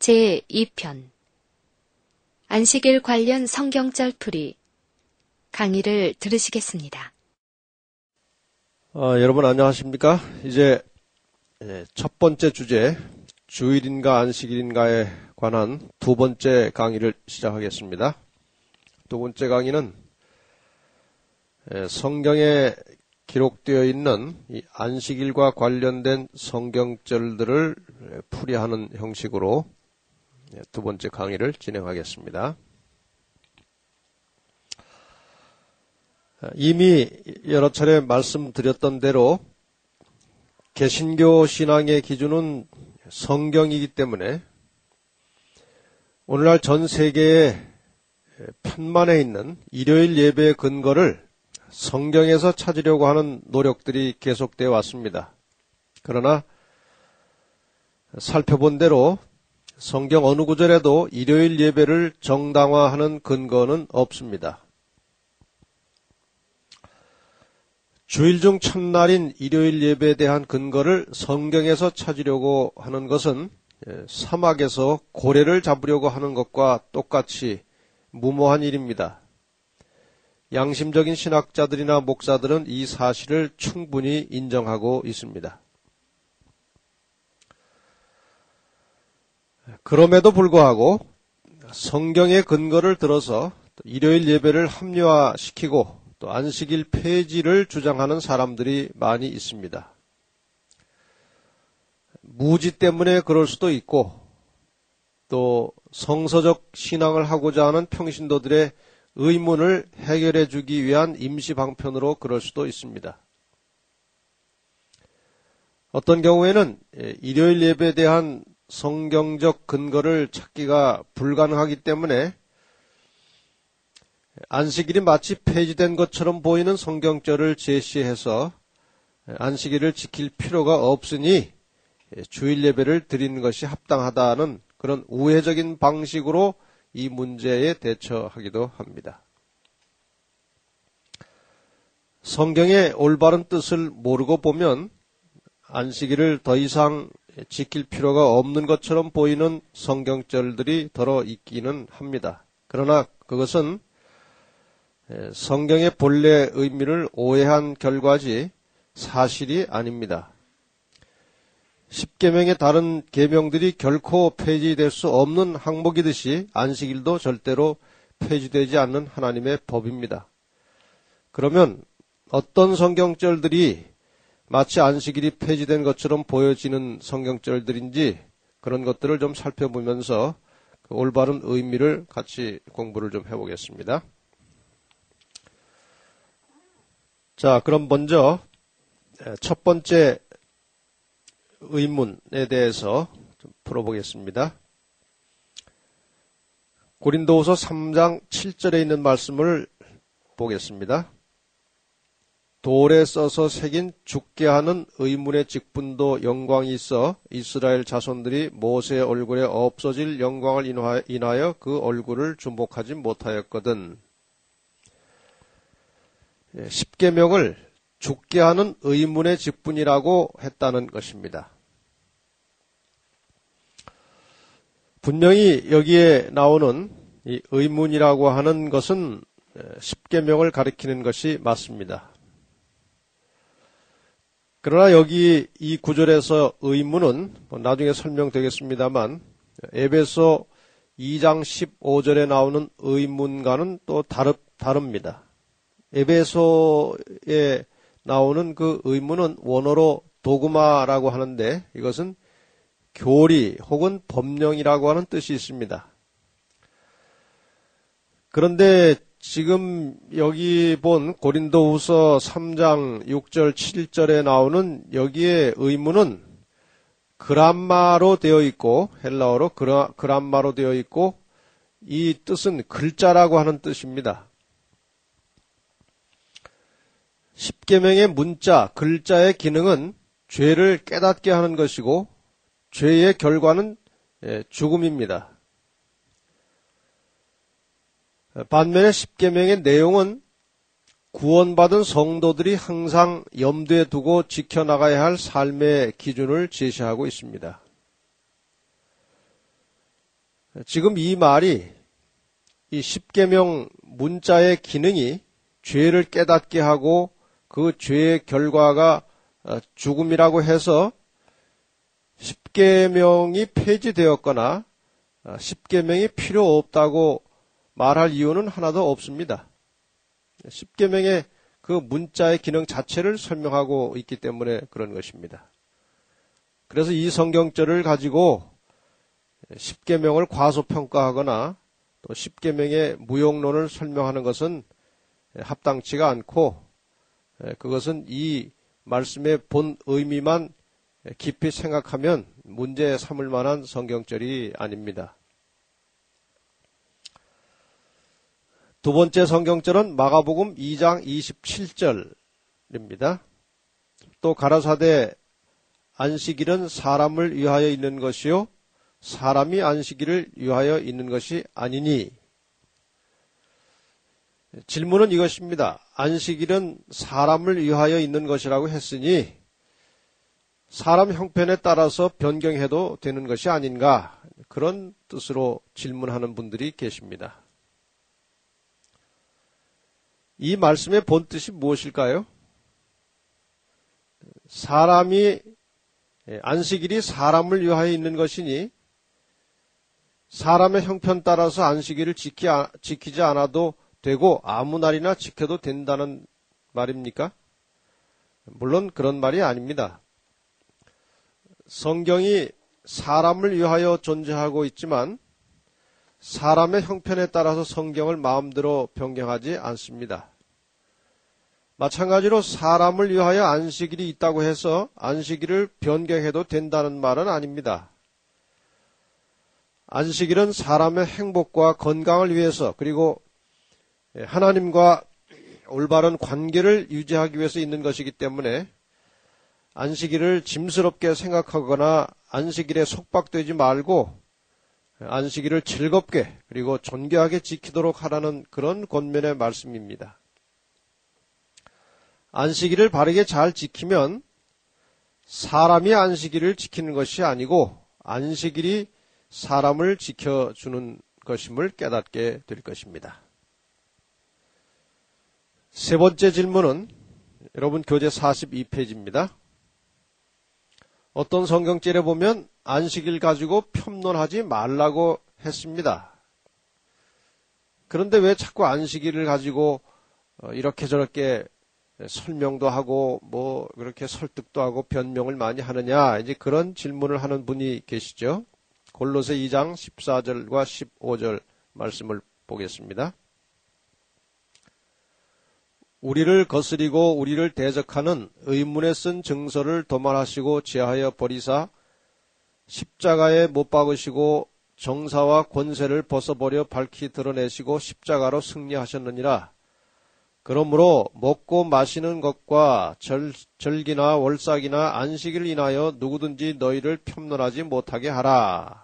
제2편 안식일 관련 성경절 풀이 강의를 들으시겠습니다. 여러분 안녕하십니까? 이제 첫 번째 주제 주일인가 안식일인가에 관한 두 번째 강의를 시작하겠습니다. 두 번째 강의는 성경에 기록되어 있는 이 안식일과 관련된 성경절들을 풀이하는 형식으로 두 번째 강의를 진행하겠습니다. 이미 여러 차례 말씀드렸던 대로 개신교 신앙의 기준은 성경이기 때문에 오늘날 전 세계의 편만에 있는 일요일 예배의 근거를 성경에서 찾으려고 하는 노력들이 계속되어 왔습니다. 그러나 살펴본 대로 성경 어느 구절에도 일요일 예배를 정당화하는 근거는 없습니다. 주일 중 첫날인 일요일 예배에 대한 근거를 성경에서 찾으려고 하는 것은 사막에서 고래를 잡으려고 하는 것과 똑같이 무모한 일입니다. 양심적인 신학자들이나 목사들은 이 사실을 충분히 인정하고 있습니다. 그럼에도 불구하고 성경의 근거를 들어서 일요일 예배를 합리화시키고 또 안식일 폐지를 주장하는 사람들이 많이 있습니다. 무지 때문에 그럴 수도 있고 또 성서적 신앙을 하고자 하는 평신도들의 의문을 해결해 주기 위한 임시 방편으로 그럴 수도 있습니다. 어떤 경우에는 일요일 예배에 대한 성경적 근거를 찾기가 불가능하기 때문에 안식일이 마치 폐지된 것처럼 보이는 성경절을 제시해서 안식일을 지킬 필요가 없으니 주일 예배를 드리는 것이 합당하다는 그런 우회적인 방식으로 이 문제에 대처하기도 합니다. 성경의 올바른 뜻을 모르고 보면 안식일을 더 이상 지킬 필요가 없는 것처럼 보이는 성경절들이 더러 있기는 합니다. 그러나 그것은 성경의 본래 의미를 오해한 결과지 사실이 아닙니다. 십계명의 다른 계명들이 결코 폐지될 수 없는 항목이듯이 안식일도 절대로 폐지되지 않는 하나님의 법입니다. 그러면 어떤 성경절들이 마치 안식일이 폐지된 것처럼 보여지는 성경절들인지 그런 것들을 좀 살펴보면서 그 올바른 의미를 같이 공부를 좀 해보겠습니다. 자, 그럼 먼저 첫 번째 의문에 대해서 좀 풀어보겠습니다. 고린도후서 3장 7절에 있는 말씀을 보겠습니다. 돌에 써서 새긴 죽게 하는 의문의 직분도 영광이 있어 이스라엘 자손들이 모세의 얼굴에 없어질 영광을 인하여 그 얼굴을 주목하지 못하였거든. 십계명을 죽게 하는 의문의 직분이라고 했다는 것입니다. 분명히 여기에 나오는 이 의문이라고 하는 것은 십계명을 가리키는 것이 맞습니다. 그러나 여기 이 구절에서 의문은 나중에 설명되겠습니다만 에베소 2장 15절에 나오는 의문과는 또 다릅니다. 에베소에 나오는 그 의문은 원어로 도그마라고 하는데 이것은 교리 혹은 법령이라고 하는 뜻이 있습니다. 그런데 지금 여기 본 고린도후서 3장 6절 7절에 나오는 여기에 의문은 그람마로 되어 있고 헬라어로 그람마로 되어 있고 이 뜻은 글자라고 하는 뜻입니다. 십계명의 문자, 글자의 기능은 죄를 깨닫게 하는 것이고 죄의 결과는 죽음입니다. 반면에 십계명의 내용은 구원받은 성도들이 항상 염두에 두고 지켜나가야 할 삶의 기준을 제시하고 있습니다. 지금 이 말이 이 십계명 문자의 기능이 죄를 깨닫게 하고 그 죄의 결과가 죽음이라고 해서 십계명이 폐지되었거나 십계명이 필요 없다고 말할 이유는 하나도 없습니다. 십계명의 그 문자의 기능 자체를 설명하고 있기 때문에 그런 것입니다. 그래서 이 성경절을 가지고 십계명을 과소평가하거나 또 십계명의 무용론을 설명하는 것은 합당치가 않고 그것은 이 말씀의 본 의미만 깊이 생각하면 문제 삼을 만한 성경절이 아닙니다. 두 번째 성경절은 마가복음 2장 27절입니다. 또 가라사대 안식일은 사람을 위하여 있는 것이요 사람이 안식일을 위하여 있는 것이 아니니. 질문은 이것입니다. 안식일은 사람을 위하여 있는 것이라고 했으니 사람 형편에 따라서 변경해도 되는 것이 아닌가, 그런 뜻으로 질문하는 분들이 계십니다. 이 말씀의 본 뜻이 무엇일까요? 안식일이 사람을 위하여 있는 것이니 사람의 형편 따라서 안식일을 지키지 않아도 되고 아무 날이나 지켜도 된다는 말입니까? 물론 그런 말이 아닙니다. 성경이 사람을 위하여 존재하고 있지만 사람의 형편에 따라서 성경을 마음대로 변경하지 않습니다. 마찬가지로 사람을 위하여 안식일이 있다고 해서 안식일을 변경해도 된다는 말은 아닙니다. 안식일은 사람의 행복과 건강을 위해서 그리고 하나님과 올바른 관계를 유지하기 위해서 있는 것이기 때문에 안식일을 짐스럽게 생각하거나 안식일에 속박되지 말고 안식일을 즐겁게 그리고 존귀하게 지키도록 하라는 그런 권면의 말씀입니다. 안식일을 바르게 잘 지키면 사람이 안식일을 지키는 것이 아니고 안식일이 사람을 지켜주는 것임을 깨닫게 될 것입니다. 세 번째 질문은 여러분 교재 42페이지입니다. 어떤 성경절에 보면 안식일 가지고 편론하지 말라고 했습니다. 그런데 왜 자꾸 안식일을 가지고 이렇게 저렇게 설명도 하고 뭐 그렇게 설득도 하고 변명을 많이 하느냐, 이제 그런 질문을 하는 분이 계시죠. 골로새 2장 14절과 15절 말씀을 보겠습니다. 우리를 거스리고 우리를 대적하는 의문에 쓴 증서를 도말하시고 제하여 버리사 십자가에 못 박으시고 정사와 권세를 벗어버려 밝히 드러내시고 십자가로 승리하셨느니라. 그러므로 먹고 마시는 것과 절기나 월삭이나 안식일 인하여 누구든지 너희를 편론하지 못하게 하라.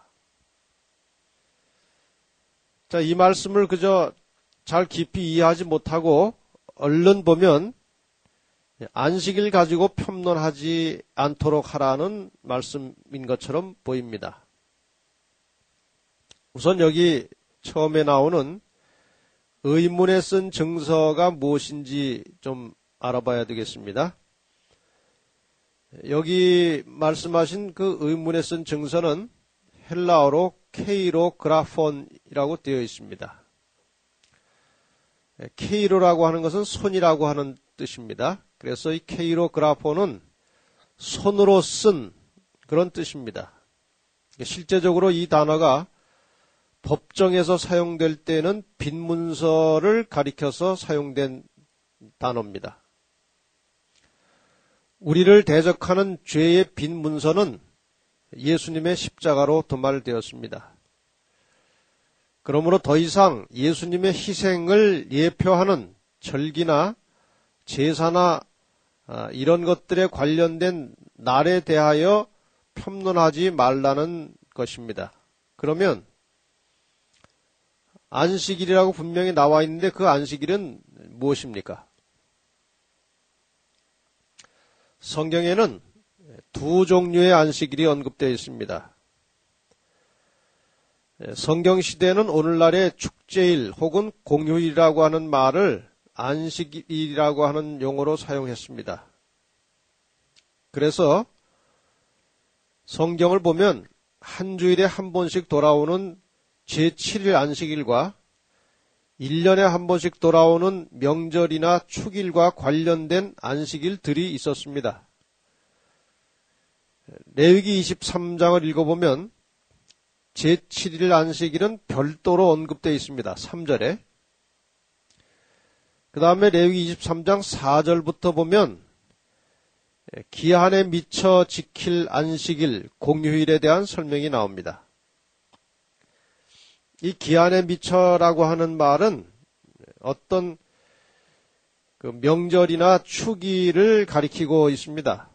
자, 이 말씀을 그저 잘 깊이 이해하지 못하고 얼른 보면 안식일 가지고 편론하지 않도록 하라는 말씀인 것처럼 보입니다. 우선 여기 처음에 나오는 의문에 쓴 증서가 무엇인지 좀 알아봐야 되겠습니다. 여기 말씀하신 그 의문에 쓴 증서는 헬라어로 케이로그라폰이라고 되어 있습니다. 케이로라고 하는 것은 손이라고 하는 뜻입니다. 그래서 이 케이로그라폰은 손으로 쓴 그런 뜻입니다. 실제적으로 이 단어가 법정에서 사용될 때는 빈문서를 가리켜서 사용된 단어입니다. 우리를 대적하는 죄의 빈문서는 예수님의 십자가로 도말되었습니다. 그러므로 더 이상 예수님의 희생을 예표하는 절기나 제사나 이런 것들에 관련된 날에 대하여 편론하지 말라는 것입니다. 그러면 안식일이라고 분명히 나와 있는데 그 안식일은 무엇입니까? 성경에는 두 종류의 안식일이 언급되어 있습니다. 성경시대는 오늘날의 축제일 혹은 공휴일이라고 하는 말을 안식일이라고 하는 용어로 사용했습니다. 그래서 성경을 보면 한 주일에 한 번씩 돌아오는 제7일 안식일과 1년에 한 번씩 돌아오는 명절이나 축일과 관련된 안식일들이 있었습니다. 레위기 23장을 읽어보면 제7일 안식일은 별도로 언급되어 있습니다. 3절에. 그 다음에 레위기 23장 4절부터 보면 기한에 미처 지킬 안식일, 공휴일에 대한 설명이 나옵니다. 이 기한에 미처라고 하는 말은 어떤 그 명절이나 축일을 가리키고 있습니다.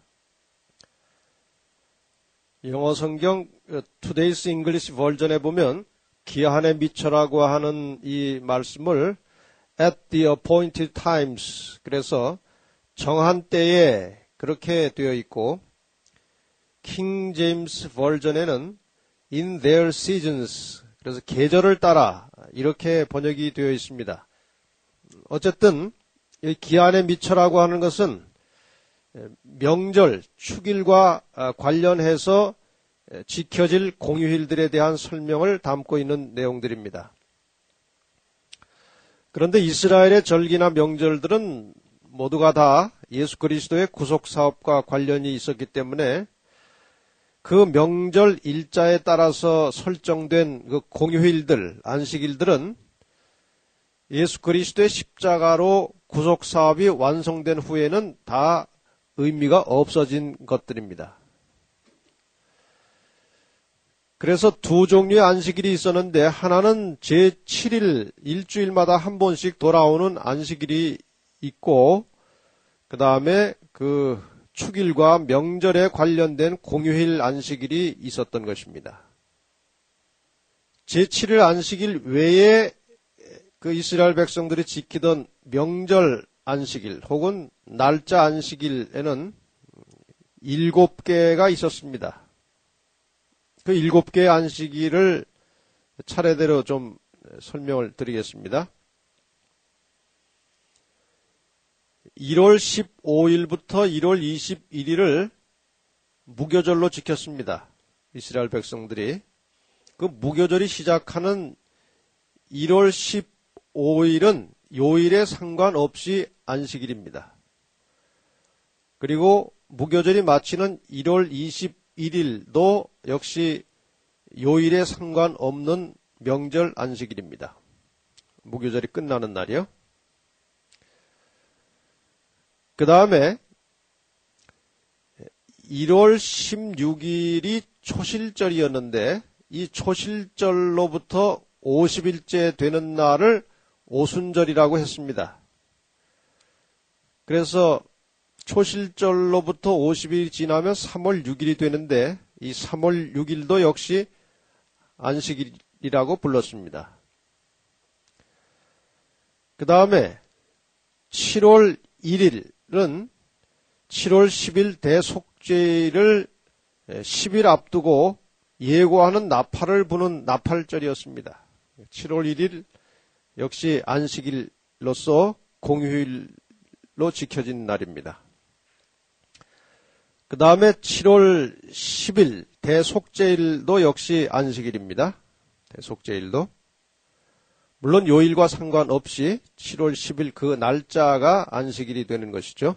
영어 성경 Today's English 버전에 보면 기한에 미처라고 하는 이 말씀을 at the appointed times, 그래서 정한 때에 그렇게 되어 있고, 킹 제임스 버전에는 in their seasons, 그래서 계절을 따라 이렇게 번역이 되어 있습니다. 어쨌든 이 기한에 미처라고 하는 것은 명절, 축일과 관련해서 지켜질 공휴일들에 대한 설명을 담고 있는 내용들입니다. 그런데 이스라엘의 절기나 명절들은 모두가 다 예수 그리스도의 구속사업과 관련이 있었기 때문에 그 명절 일자에 따라서 설정된 그 공휴일들, 안식일들은 예수 그리스도의 십자가로 구속사업이 완성된 후에는 다 의미가 없어진 것들입니다. 그래서 두 종류의 안식일이 있었는데 하나는 제7일 일주일마다 한 번씩 돌아오는 안식일이 있고, 그 다음에 그 축일과 명절에 관련된 공휴일 안식일이 있었던 것입니다. 제7일 안식일 외에 그 이스라엘 백성들이 지키던 명절 안식일 혹은 날짜 안식일에는 7개가 있었습니다. 그 7개의 안식일을 차례대로 좀 설명을 드리겠습니다. 1월 15일부터 1월 21일을 무교절로 지켰습니다. 이스라엘 백성들이. 그 무교절이 시작하는 1월 15일은 요일에 상관없이 안식일입니다. 그리고 무교절이 마치는 1월 21일도 역시 요일에 상관없는 명절 안식일입니다. 무교절이 끝나는 날이요. 그 다음에 1월 16일이 초실절이었는데 이 초실절로부터 50일째 되는 날을 오순절이라고 했습니다. 그래서 초실절로부터 50일이 지나면 3월 6일이 되는데 이 3월 6일도 역시 안식일이라고 불렀습니다. 그 다음에 7월 1일은 7월 10일 대속죄일을 10일 앞두고 예고하는 나팔을 부는 나팔절이었습니다. 7월 1일 역시 안식일로서 공휴일로 지켜진 날입니다. 그 다음에 7월 10일 대속죄일도 역시 안식일입니다. 대속죄일도. 물론 요일과 상관없이 7월 10일 그 날짜가 안식일이 되는 것이죠.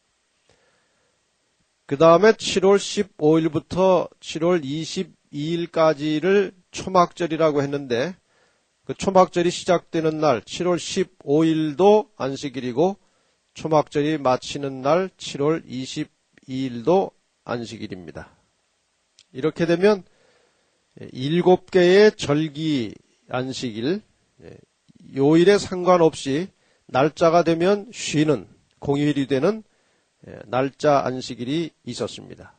그 다음에 7월 15일부터 7월 22일까지를 초막절이라고 했는데 그 초막절이 시작되는 날 7월 15일도 안식일이고 초막절이 마치는 날 7월 22일도 안식일입니다. 이렇게 되면 7개의 절기 안식일, 요일에 상관없이 날짜가 되면 쉬는 공휴일이 되는 날짜 안식일이 있었습니다.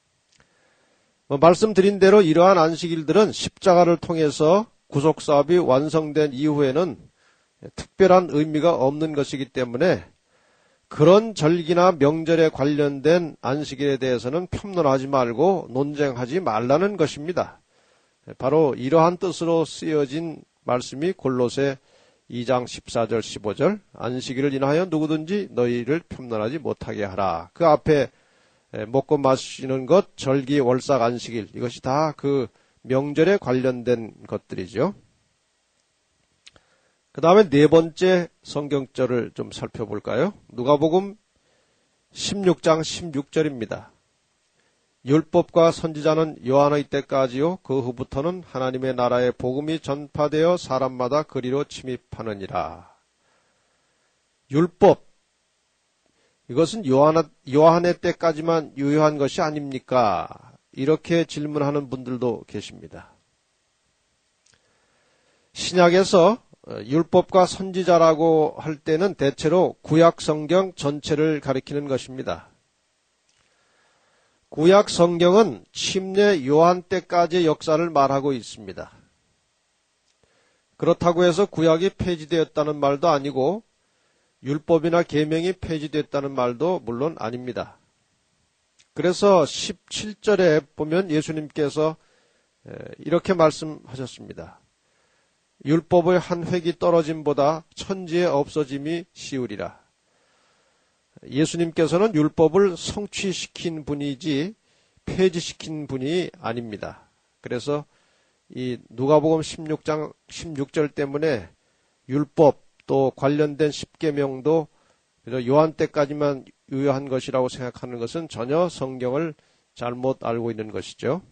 말씀드린 대로 이러한 안식일들은 십자가를 통해서 구속사업이 완성된 이후에는 특별한 의미가 없는 것이기 때문에 그런 절기나 명절에 관련된 안식일에 대해서는 폄론하지 말고 논쟁하지 말라는 것입니다. 바로 이러한 뜻으로 쓰여진 말씀이 골로새 2장 14절 15절 안식일을 인하여 누구든지 너희를 편란하지 못하게 하라. 그 앞에 먹고 마시는 것, 절기, 월삭, 안식일 이것이 다 그 명절에 관련된 것들이죠. 그 다음에 네 번째 성경절을 좀 살펴볼까요? 누가복음 16장 16절입니다. 율법과 선지자는 요한의 때까지요 그 후부터는 하나님의 나라의 복음이 전파되어 사람마다 그리로 침입하느니라. 율법 이것은 요한의 때까지만 유효한 것이 아닙니까? 이렇게 질문하는 분들도 계십니다. 신약에서 율법과 선지자라고 할 때는 대체로 구약 성경 전체를 가리키는 것입니다. 구약 성경은 침례 요한 때까지의 역사를 말하고 있습니다. 그렇다고 해서 구약이 폐지되었다는 말도 아니고 율법이나 계명이 폐지됐다는 말도 물론 아닙니다. 그래서 17절에 보면 예수님께서 이렇게 말씀하셨습니다. 율법의 한 획이 떨어짐보다 천지의 없어짐이 쉬우리라. 예수님께서는 율법을 성취시킨 분이지 폐지시킨 분이 아닙니다. 그래서 이 누가복음 16장 16절 때문에 율법 또 관련된 십계명도 요한 때까지만 유효한 것이라고 생각하는 것은 전혀 성경을 잘못 알고 있는 것이죠.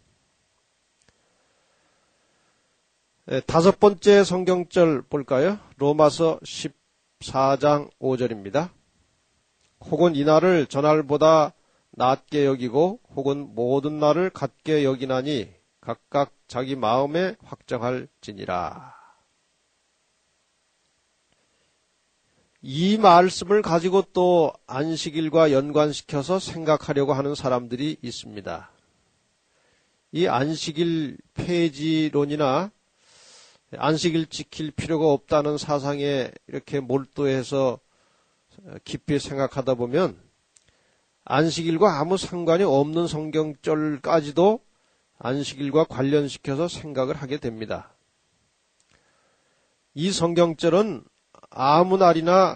다섯 번째 성경절 볼까요? 로마서 14장 5절입니다. 혹은 이날을 저날보다 낮게 여기고 혹은 모든 날을 같게 여기나니 각각 자기 마음에 확정할지니라. 이 말씀을 가지고 또 안식일과 연관시켜서 생각하려고 하는 사람들이 있습니다. 이 안식일 폐지론이나 안식일 지킬 필요가 없다는 사상에 이렇게 몰두해서 깊이 생각하다 보면 안식일과 아무 상관이 없는 성경절까지도 안식일과 관련시켜서 생각을 하게 됩니다. 이 성경절은 아무 날이나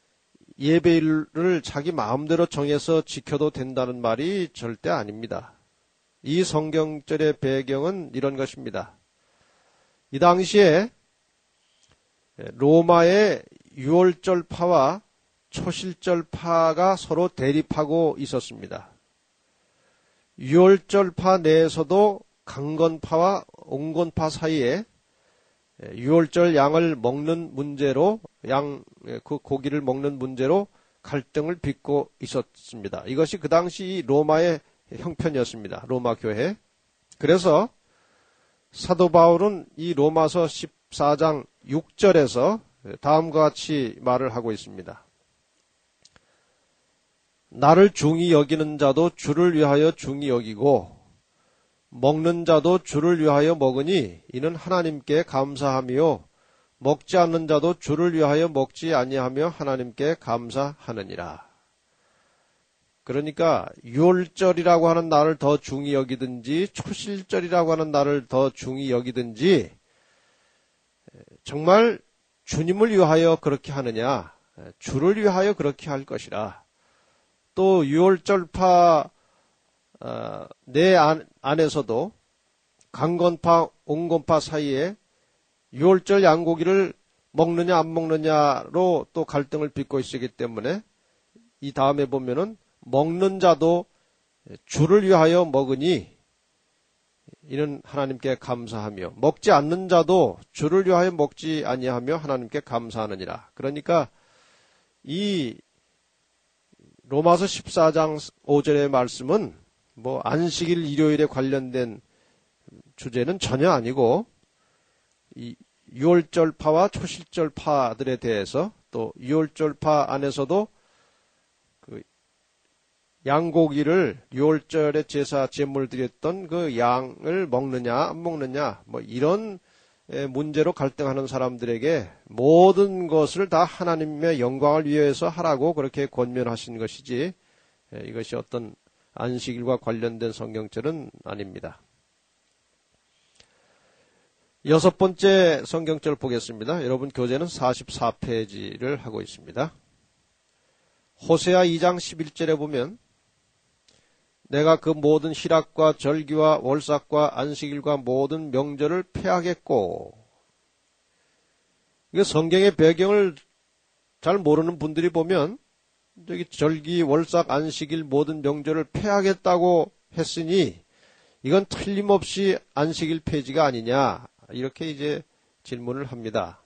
예배일을 자기 마음대로 정해서 지켜도 된다는 말이 절대 아닙니다. 이 성경절의 배경은 이런 것입니다. 이 당시에 로마의 유월절파와 초실절파가 서로 대립하고 있었습니다. 유월절파 내에서도 강건파와 온건파 사이에 유월절 양을 먹는 문제로 그 고기를 먹는 문제로 갈등을 빚고 있었습니다. 이것이 그 당시 로마의 형편이었습니다. 로마 교회. 그래서 사도 바울은 이 로마서 14장 6절에서 다음과 같이 말을 하고 있습니다. 나를 중히 여기는 자도 주를 위하여 중히 여기고 먹는 자도 주를 위하여 먹으니 이는 하나님께 감사하며 먹지 않는 자도 주를 위하여 먹지 아니하며 하나님께 감사하느니라. 그러니까 유월절이라고 하는 날을 더 중히 여기든지 초실절이라고 하는 날을 더 중히 여기든지 정말 주님을 위하여 그렇게 하느냐, 주를 위하여 그렇게 할 것이라. 또 유월절파 내 안에서도 강건파, 온건파 사이에 유월절 양고기를 먹느냐 안 먹느냐로 또 갈등을 빚고 있기 때문에 이 다음에 보면은 먹는 자도 주를 위하여 먹으니 이는 하나님께 감사하며 먹지 않는 자도 주를 위하여 먹지 아니하며 하나님께 감사하느니라. 그러니까 이 로마서 14장 5절의 말씀은 뭐 안식일 일요일에 관련된 주제는 전혀 아니고 이 유월절파와 초실절파들에 대해서 또 유월절파 안에서도 그 양고기를 유월절에 제사 제물 드렸던 그 양을 먹느냐 안 먹느냐 뭐 이런 문제로 갈등하는 사람들에게 모든 것을 다 하나님의 영광을 위해서 하라고 그렇게 권면하신 것이지 이것이 어떤 안식일과 관련된 성경절은 아닙니다. 여섯 번째 성경절 보겠습니다. 여러분 교재는 44페이지를 하고 있습니다. 호세아 2장 11절에 보면 내가 그 모든 희락과 절기와 월삭과 안식일과 모든 명절을 폐하겠고, 이거 성경의 배경을 잘 모르는 분들이 보면 저기 절기, 월삭, 안식일 모든 명절을 폐하겠다고 했으니 이건 틀림없이 안식일 폐지가 아니냐, 이렇게 이제 질문을 합니다.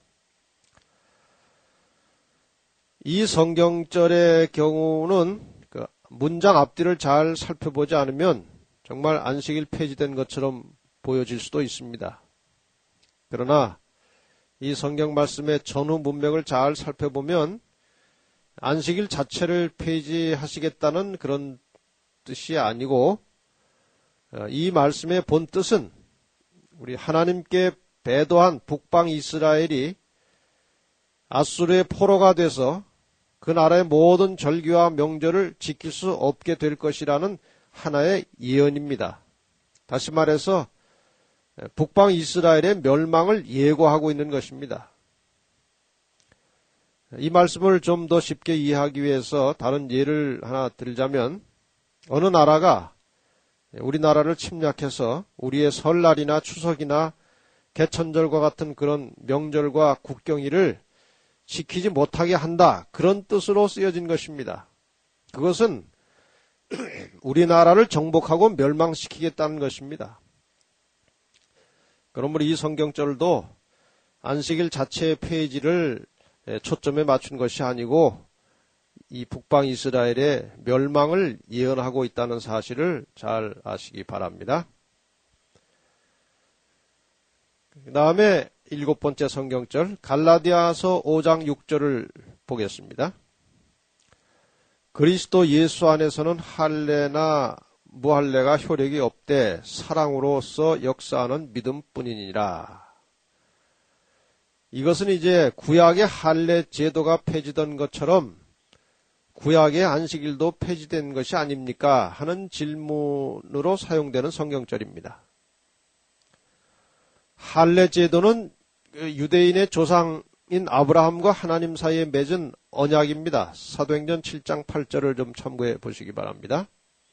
이 성경절의 경우는 그 문장 앞뒤를 잘 살펴보지 않으면 정말 안식일 폐지된 것처럼 보여질 수도 있습니다. 그러나 이 성경 말씀의 전후 문맥을 잘 살펴보면 안식일 자체를 폐지하시겠다는 그런 뜻이 아니고, 이 말씀의 본 뜻은 우리 하나님께 배도한 북방 이스라엘이 아수르의 포로가 돼서 그 나라의 모든 절기와 명절을 지킬 수 없게 될 것이라는 하나의 예언입니다. 다시 말해서 북방 이스라엘의 멸망을 예고하고 있는 것입니다. 이 말씀을 좀 더 쉽게 이해하기 위해서 다른 예를 하나 들자면, 어느 나라가 우리나라를 침략해서 우리의 설날이나 추석이나 개천절과 같은 그런 명절과 국경일을 지키지 못하게 한다, 그런 뜻으로 쓰여진 것입니다. 그것은 우리나라를 정복하고 멸망시키겠다는 것입니다. 그러므로 이 성경절도 안식일 자체의 폐지를 초점에 맞춘 것이 아니고 이 북방 이스라엘의 멸망을 예언하고 있다는 사실을 잘 아시기 바랍니다. 그 다음에 일곱 번째 성경절 갈라디아서 5장 6절을 보겠습니다. 그리스도 예수 안에서는 할례나 무할례가 효력이 없되 사랑으로서 역사하는 믿음뿐이니라. 이것은 이제 구약의 할례 제도가 폐지된 것처럼 구약의 안식일도 폐지된 것이 아닙니까? 하는 질문으로 사용되는 성경절입니다. 할례 제도는 유대인의 조상인 아브라함과 하나님 사이에 맺은 언약입니다. 사도행전 7장 8절을 좀 참고해 보시기 바랍니다.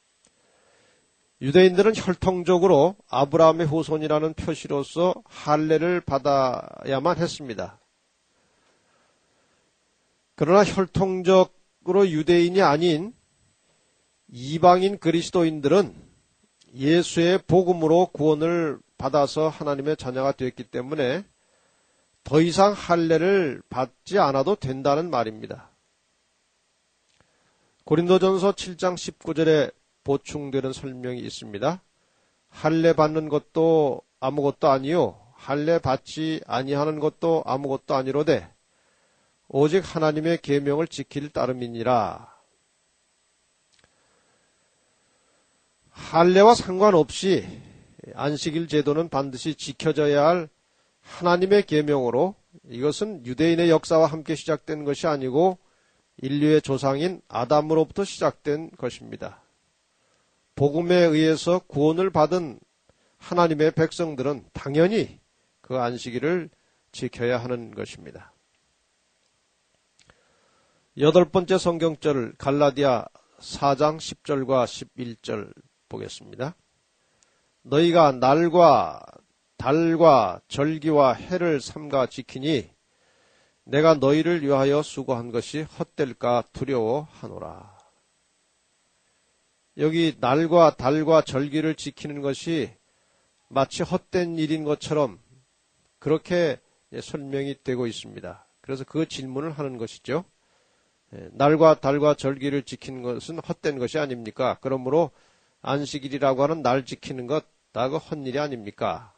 유대인들은 혈통적으로 아브라함의 후손이라는 표시로서 할례를 받아야만 했습니다. 그러나 혈통적으로 유대인이 아닌 이방인 그리스도인들은 예수의 복음으로 구원을 받아서 하나님의 자녀가 되었기 때문에 더 이상 할례를 받지 않아도 된다는 말입니다. 고린도전서 7장 19절에 보충되는 설명이 있습니다. 할례 받는 것도 아무것도 아니요 할례 받지 아니하는 것도 아무것도 아니로되 오직 하나님의 계명을 지킬 따름이니라. 할례와 상관없이 안식일 제도는 반드시 지켜져야 할 하나님의 계명으로, 이것은 유대인의 역사와 함께 시작된 것이 아니고 인류의 조상인 아담으로부터 시작된 것입니다. 복음에 의해서 구원을 받은 하나님의 백성들은 당연히 그 안식일을 지켜야 하는 것입니다. 여덟 번째 성경절 갈라디아 4장 10절과 11절 보겠습니다. 너희가 날과 달과 절기와 해를 삼가 지키니 내가 너희를 위하여 수고한 것이 헛될까 두려워하노라. 여기 날과 달과 절기를 지키는 것이 마치 헛된 일인 것처럼 그렇게 설명이 되고 있습니다. 그래서 그 질문을 하는 것이죠. 날과 달과 절기를 지키는 것은 헛된 것이 아닙니까? 그러므로 안식일이라고 하는 날 지키는 것 다 그 헛일이 아닙니까?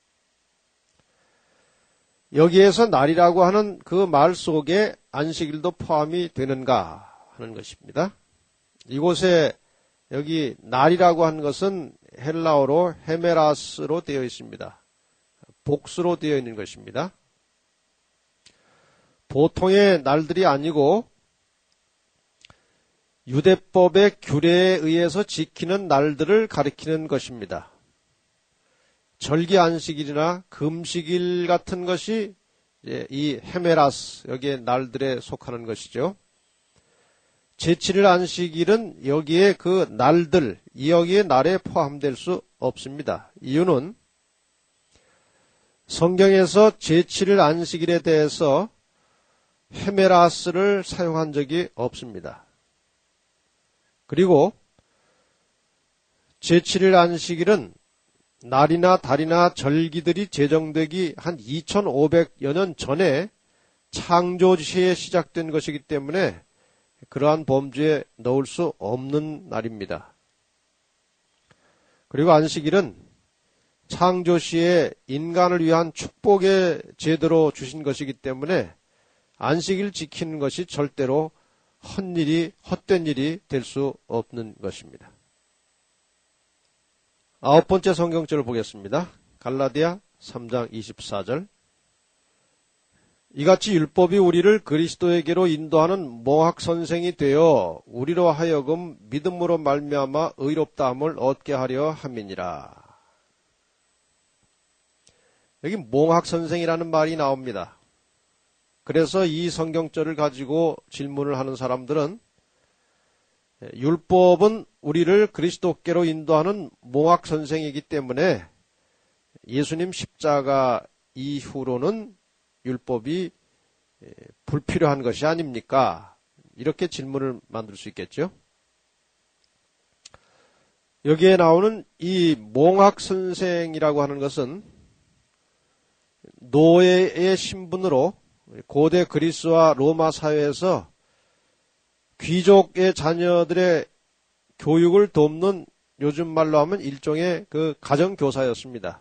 여기에서 날이라고 하는 그 말 속에 안식일도 포함이 되는가 하는 것입니다. 이곳에 여기 날이라고 하는 것은 헬라어로 헤메라스로 되어 있습니다. 복수로 되어 있는 것입니다. 보통의 날들이 아니고 유대법의 규례에 의해서 지키는 날들을 가리키는 것입니다. 절기 안식일이나 금식일 같은 것이 이 헤메라스, 여기에 날들에 속하는 것이죠. 제7일 안식일은 여기에 그 날들, 여기에 날에 포함될 수 없습니다. 이유는 성경에서 제7일 안식일에 대해서 헤메라스를 사용한 적이 없습니다. 그리고 제7일 안식일은 날이나 달이나 절기들이 제정되기 한 2500여 년 전에 창조시에 시작된 것이기 때문에 그러한 범주에 넣을 수 없는 날입니다. 그리고 안식일은 창조시에 인간을 위한 축복의 제도로 주신 것이기 때문에 안식일 지키는 것이 절대로 헛된 일이 될 수 없는 것입니다. 9번째 성경절을 보겠습니다. 갈라디아 3장 24절. 이같이 율법이 우리를 그리스도에게로 인도하는 몽학 선생이 되어 우리로 하여금 믿음으로 말미암아 의롭다함을 얻게 하려 함이니라. 여기 몽학 선생이라는 말이 나옵니다. 그래서 이 성경절을 가지고 질문을 하는 사람들은 율법은 우리를 그리스도께로 인도하는 몽학 선생이기 때문에 예수님 십자가 이후로는 율법이 불필요한 것이 아닙니까? 이렇게 질문을 만들 수 있겠죠. 여기에 나오는 이 몽학 선생이라고 하는 것은 노예의 신분으로 고대 그리스와 로마 사회에서 귀족의 자녀들의 교육을 돕는, 요즘 말로 하면 일종의 그 가정교사였습니다.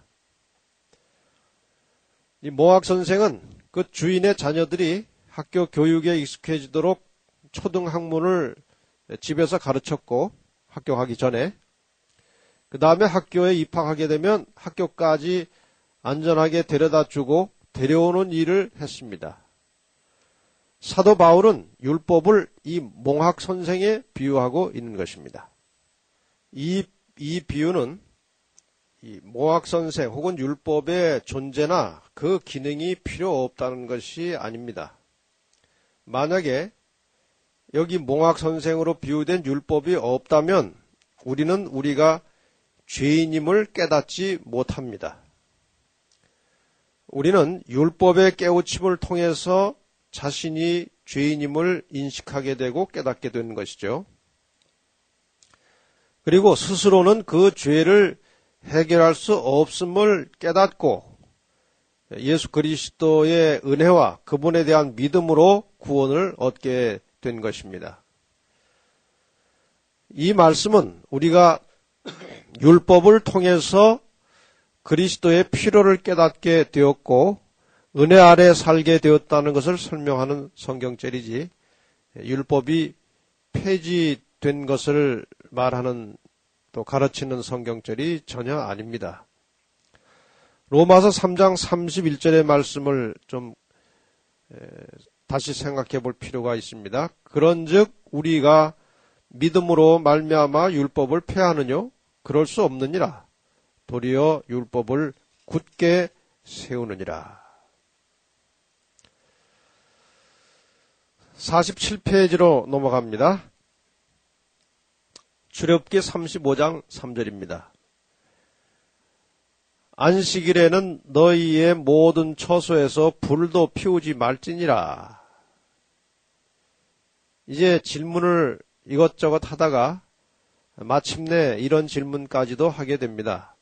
이 몽학 선생은 그 주인의 자녀들이 학교 교육에 익숙해지도록 초등학문을 집에서 가르쳤고, 학교 가기 전에, 그 다음에 학교에 입학하게 되면 학교까지 안전하게 데려다 주고 데려오는 일을 했습니다. 사도 바울은 율법을 이 몽학 선생에 비유하고 있는 것입니다. 이 비유는 이 몽학 선생 혹은 율법의 존재나 그 기능이 필요 없다는 것이 아닙니다. 만약에 여기 몽학 선생으로 비유된 율법이 없다면 우리는 우리가 죄인임을 깨닫지 못합니다. 우리는 율법의 깨우침을 통해서 자신이 죄인임을 인식하게 되고 깨닫게 되는 것이죠. 그리고 스스로는 그 죄를 해결할 수 없음을 깨닫고 예수 그리스도의 은혜와 그분에 대한 믿음으로 구원을 얻게 된 것입니다. 이 말씀은 우리가 율법을 통해서 그리스도의 필요를 깨닫게 되었고 은혜 아래 살게 되었다는 것을 설명하는 성경절이지 율법이 폐지된 것을 말하는 또 가르치는 성경절이 전혀 아닙니다. 로마서 3장 31절의 말씀을 좀 다시 생각해 볼 필요가 있습니다. 그런즉 우리가 믿음으로 말미암아 율법을 폐하느뇨? 그럴 수 없느니라. 도리어 율법을 굳게 세우느니라. 47페이지로 넘어갑니다. 출애굽기 35장 3절입니다. 안식일에는 너희의 모든 처소에서 불도 피우지 말지니라. 이제 질문을 이것저것 하다가 마침내 이런 질문까지도 하게 됩니다.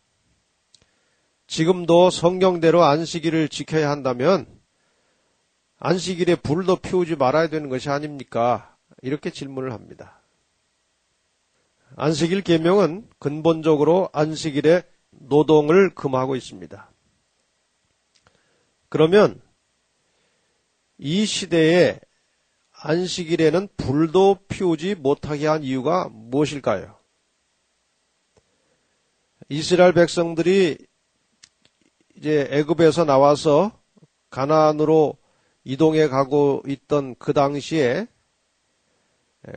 지금도 성경대로 안식일을 지켜야 한다면 안식일에 불도 피우지 말아야 되는 것이 아닙니까? 이렇게 질문을 합니다. 안식일 계명은 근본적으로 안식일에 노동을 금하고 있습니다. 그러면 이 시대에 안식일에는 불도 피우지 못하게 한 이유가 무엇일까요? 이스라엘 백성들이 이제 애굽에서 나와서 가나안으로 이동해 가고 있던 그 당시에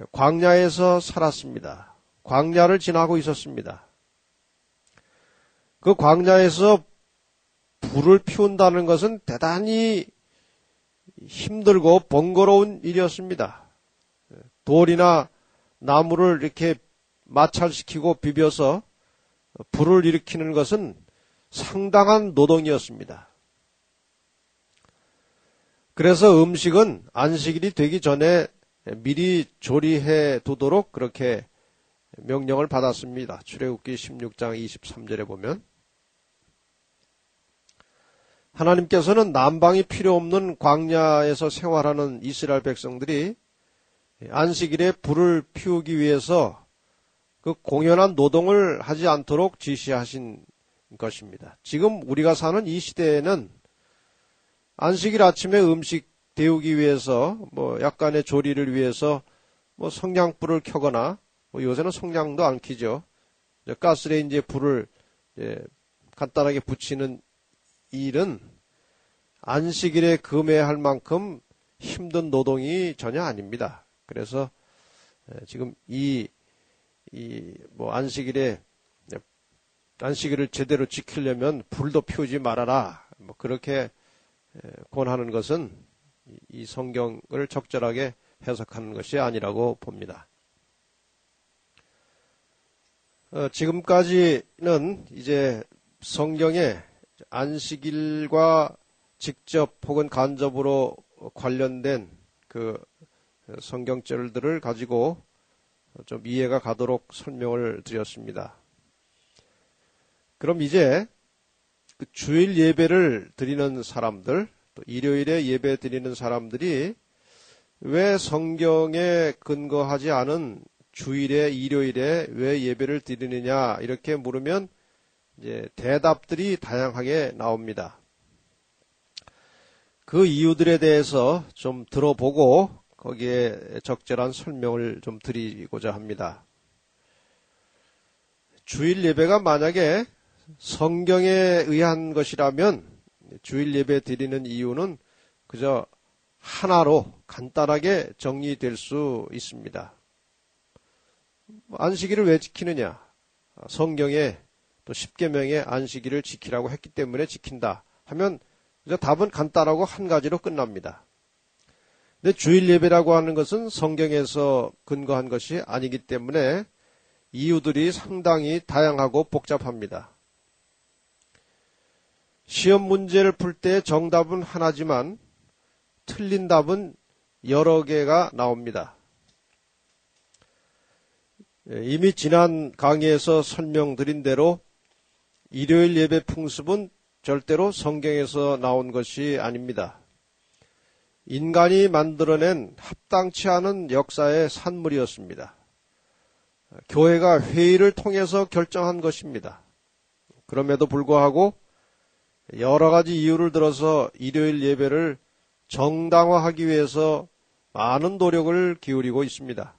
광야에서 살았습니다. 광야를 지나고 있었습니다. 그 광야에서 불을 피운다는 것은 대단히 힘들고 번거로운 일이었습니다. 돌이나 나무를 이렇게 마찰시키고 비벼서 불을 일으키는 것은 상당한 노동이었습니다. 그래서 음식은 안식일이 되기 전에 미리 조리해 두도록 그렇게 명령을 받았습니다. 출애굽기 16장 23절에 보면 하나님께서는 난방이 필요 없는 광야에서 생활하는 이스라엘 백성들이 안식일에 불을 피우기 위해서 그 공연한 노동을 하지 않도록 지시하신 것입니다. 지금 우리가 사는 이 시대에는 안식일 아침에 음식 데우기 위해서 약간의 조리를 위해서 성냥불을 켜거나 요새는 성냥도 안 켜죠. 가스레인지에 불을 간단하게 붙이는 일은 안식일에 금해할 만큼 힘든 노동이 전혀 아닙니다. 그래서 지금 안식일을 제대로 지키려면 불도 피우지 말아라. 그렇게 권하는 것은 이 성경을 적절하게 해석하는 것이 아니라고 봅니다. 지금까지는 이제 성경에 안식일과 직접 혹은 간접으로 관련된 그 성경절들을 가지고 좀 이해가 가도록 설명을 드렸습니다. 그럼 이제 그 주일 예배를 드리는 사람들, 또 일요일에 예배 드리는 사람들이 왜 성경에 근거하지 않은 주일에, 일요일에 왜 예배를 드리느냐 이렇게 물으면 이제 대답들이 다양하게 나옵니다. 그 이유들에 대해서 좀 들어보고 거기에 적절한 설명을 좀 드리고자 합니다. 주일 예배가 만약에 성경에 의한 것이라면 주일 예배 드리는 이유는 그저 하나로 간단하게 정리될 수 있습니다. 안식일을 왜 지키느냐? 성경에 또 십계명에 안식일을 지키라고 했기 때문에 지킨다 하면 답은 간단하고 한 가지로 끝납니다. 근데 주일 예배라고 하는 것은 성경에서 근거한 것이 아니기 때문에 이유들이 상당히 다양하고 복잡합니다. 시험 문제를 풀 때 정답은 하나지만 틀린 답은 여러 개가 나옵니다. 이미 지난 강의에서 설명드린 대로 일요일 예배 풍습은 절대로 성경에서 나온 것이 아닙니다. 인간이 만들어낸 합당치 않은 역사의 산물이었습니다. 교회가 회의를 통해서 결정한 것입니다. 그럼에도 불구하고 여러 가지 이유를 들어서 일요일 예배를 정당화하기 위해서 많은 노력을 기울이고 있습니다.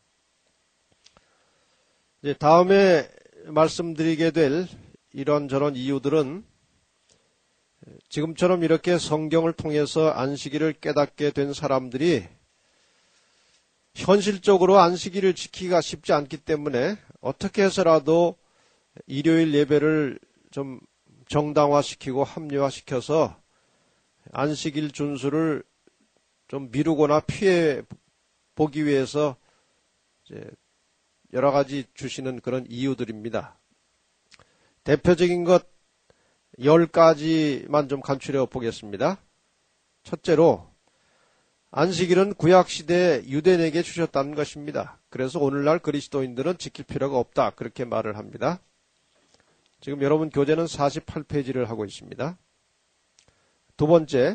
이제 다음에 말씀드리게 될 이런저런 이유들은 지금처럼 이렇게 성경을 통해서 안식일을 깨닫게 된 사람들이 현실적으로 안식일을 지키기가 쉽지 않기 때문에 어떻게 해서라도 일요일 예배를 좀 정당화시키고 합리화시켜서 안식일 준수를 좀 미루거나 피해 보기 위해서 이제 여러 가지 주시는 그런 이유들입니다. 대표적인 것 10가지만 좀 간추려 보겠습니다. 첫째로 안식일은 구약시대 유대인에게 주셨다는 것입니다. 그래서 오늘날 그리스도인들은 지킬 필요가 없다 그렇게 말을 합니다. 지금 여러분 교재는 48페이지를 하고 있습니다. 두 번째,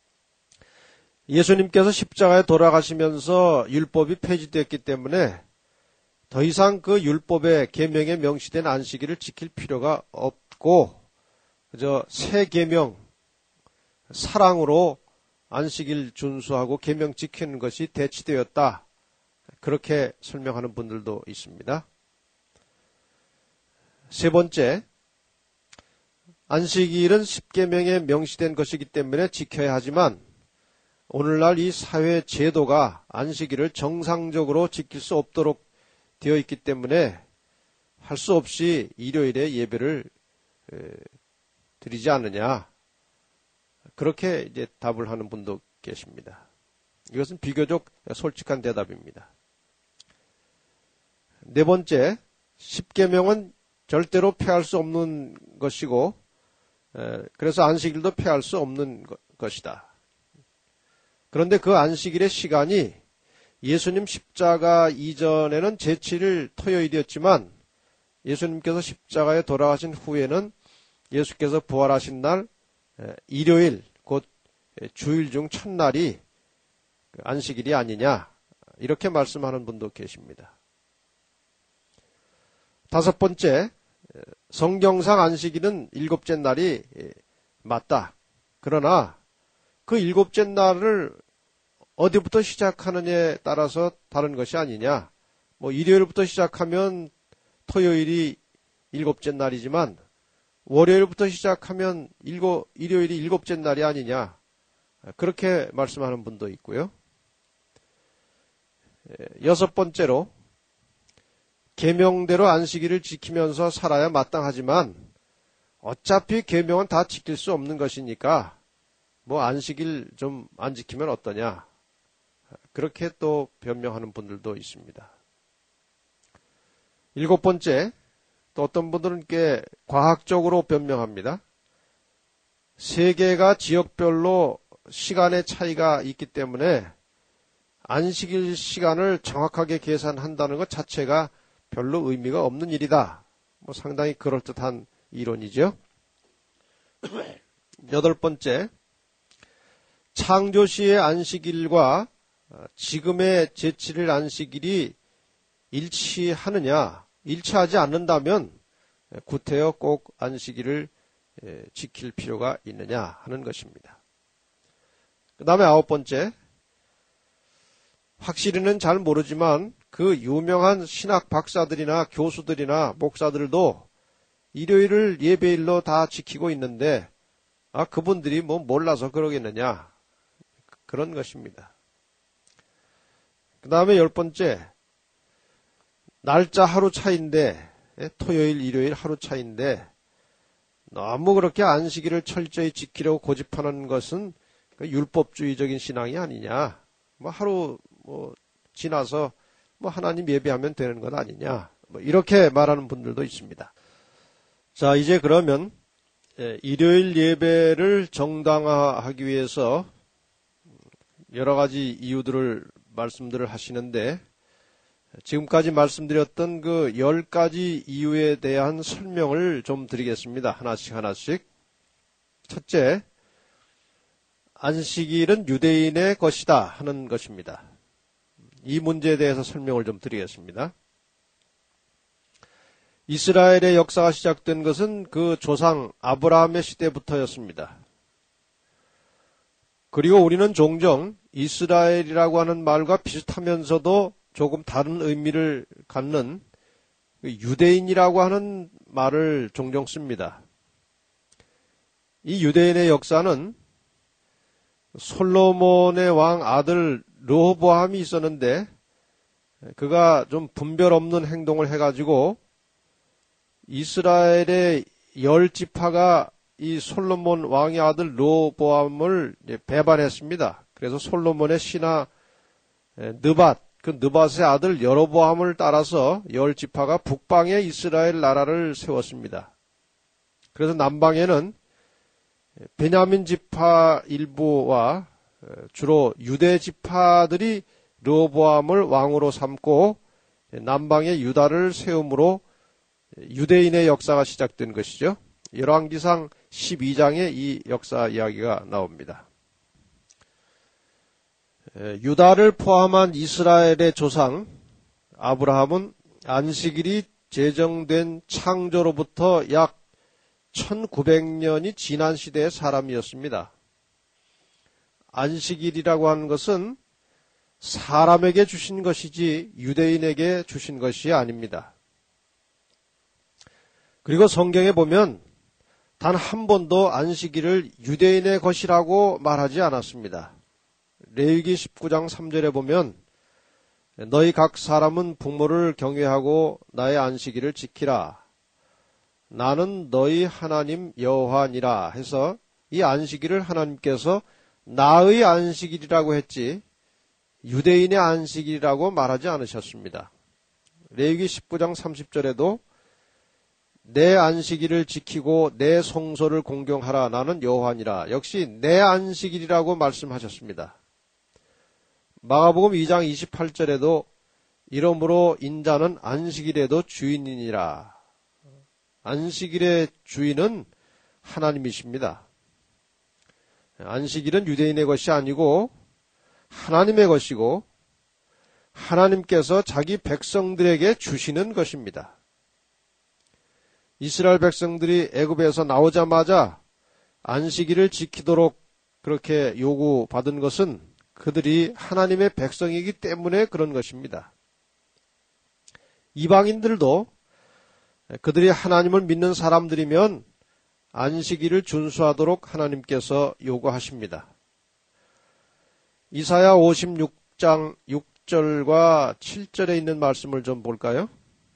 예수님께서 십자가에 돌아가시면서 율법이 폐지됐기 때문에 더 이상 그 율법의 계명에 명시된 안식일을 지킬 필요가 없고 그저 새 계명, 사랑으로 안식일 준수하고 계명 지키는 것이 대치되었다. 그렇게 설명하는 분들도 있습니다. 세 번째, 안식일은 십계명에 명시된 것이기 때문에 지켜야 하지만 오늘날 이 사회 제도가 안식일을 정상적으로 지킬 수 없도록 되어 있기 때문에 할 수 없이 일요일에 예배를 드리지 않느냐. 그렇게 이제 답을 하는 분도 계십니다. 이것은 비교적 솔직한 대답입니다. 네 번째, 십계명은 절대로 폐할 수 없는 것이고, 그래서 안식일도 폐할 수 없는 것이다. 그런데 그 안식일의 시간이 예수님 십자가 이전에는 제7일 토요일이었지만 예수님께서 십자가에 돌아가신 후에는 예수께서 부활하신 날 일요일, 곧 주일 중 첫날이 안식일이 아니냐, 이렇게 말씀하는 분도 계십니다. 다섯 번째, 성경상 안식일은 일곱째 날이 맞다. 그러나 그 일곱째 날을 어디부터 시작하느냐에 따라서 다른 것이 아니냐. 일요일부터 시작하면 토요일이 일곱째 날이지만 월요일부터 시작하면 일요일이 일곱째 날이 아니냐. 그렇게 말씀하는 분도 있고요. 여섯 번째로, 계명대로 안식일을 지키면서 살아야 마땅하지만 어차피 계명은 다 지킬 수 없는 것이니까 안식일 좀 안 지키면 어떠냐. 그렇게 또 변명하는 분들도 있습니다. 일곱 번째, 또 어떤 분들은 꽤 과학적으로 변명합니다. 세계가 지역별로 시간의 차이가 있기 때문에 안식일 시간을 정확하게 계산한다는 것 자체가 별로 의미가 없는 일이다. 상당히 그럴듯한 이론이죠. 여덟 번째, 창조시의 안식일과 지금의 제7일 안식일이 일치하느냐, 일치하지 않는다면 구태여 꼭 안식일을 지킬 필요가 있느냐 하는 것입니다. 그 다음에 아홉 번째, 확실히는 잘 모르지만 그 유명한 신학 박사들이나 교수들이나 목사들도 일요일을 예배일로 다 지키고 있는데 그분들이 몰라서 그러겠느냐, 그런 것입니다. 그 다음에 열 번째, 날짜 하루 차인데, 토요일, 일요일 하루 차인데 너무 그렇게 안식일을 철저히 지키려고 고집하는 것은 율법주의적인 신앙이 아니냐. 하루 지나서 하나님 예배하면 되는 것 아니냐. 이렇게 말하는 분들도 있습니다. 자, 이제 그러면 일요일 예배를 정당화하기 위해서 여러 가지 이유들을 말씀들을 하시는데, 지금까지 말씀드렸던 그 10가지 이유에 대한 설명을 좀 드리겠습니다. 하나씩. 첫째, 안식일은 유대인의 것이다 하는 것입니다. 이 문제에 대해서 설명을 좀 드리겠습니다. 이스라엘의 역사가 시작된 것은 그 조상 아브라함의 시대부터였습니다. 그리고 우리는 종종 이스라엘이라고 하는 말과 비슷하면서도 조금 다른 의미를 갖는 유대인이라고 하는 말을 종종 씁니다. 이 유대인의 역사는 솔로몬의 왕 아들 르호보암이 있었는데 그가 좀 분별 없는 행동을 해가지고 이스라엘의 10지파가 이 솔로몬 왕의 아들 르호보암을 배반했습니다. 그래서 솔로몬의 신하 느밧, 그 느밧의 아들 여로보암을 따라서 10지파가 북방에 이스라엘 나라를 세웠습니다. 그래서 남방에는 베냐민 지파 일부와 주로 유대 지파들이 르호보암을 왕으로 삼고 남방에 유다를 세움으로 유대인의 역사가 시작된 것이죠. 열왕기상 12장에 이 역사 이야기가 나옵니다. 유다를 포함한 이스라엘의 조상 아브라함은 안식일이 제정된 창조로부터 약 1900년이 지난 시대의 사람이었습니다. 안식일이라고 하는 것은 사람에게 주신 것이지 유대인에게 주신 것이 아닙니다. 그리고 성경에 보면 단 한 번도 안식일을 유대인의 것이라고 말하지 않았습니다. 레위기 19장 3절에 보면 너희 각 사람은 부모를 경외하고 나의 안식일을 지키라. 나는 너희 하나님 여호와니라 해서 이 안식일을 하나님께서 나의 안식일이라고 했지 유대인의 안식일이라고 말하지 않으셨습니다. 레위기 19장 30절에도 내 안식일을 지키고 내 성소를 공경하라 나는 여호와니라 역시 내 안식일이라고 말씀하셨습니다. 마가복음 2장 28절에도 이러므로 인자는 안식일에도 주인이니라. 안식일의 주인은 하나님이십니다. 안식일은 유대인의 것이 아니고 하나님의 것이고 하나님께서 자기 백성들에게 주시는 것입니다. 이스라엘 백성들이 애굽에서 나오자마자 안식일을 지키도록 그렇게 요구받은 것은 그들이 하나님의 백성이기 때문에 그런 것입니다. 이방인들도 그들이 하나님을 믿는 사람들이면 안식일을 준수하도록 하나님께서 요구하십니다. 이사야 56장 6절과 7절에 있는 말씀을 좀 볼까요?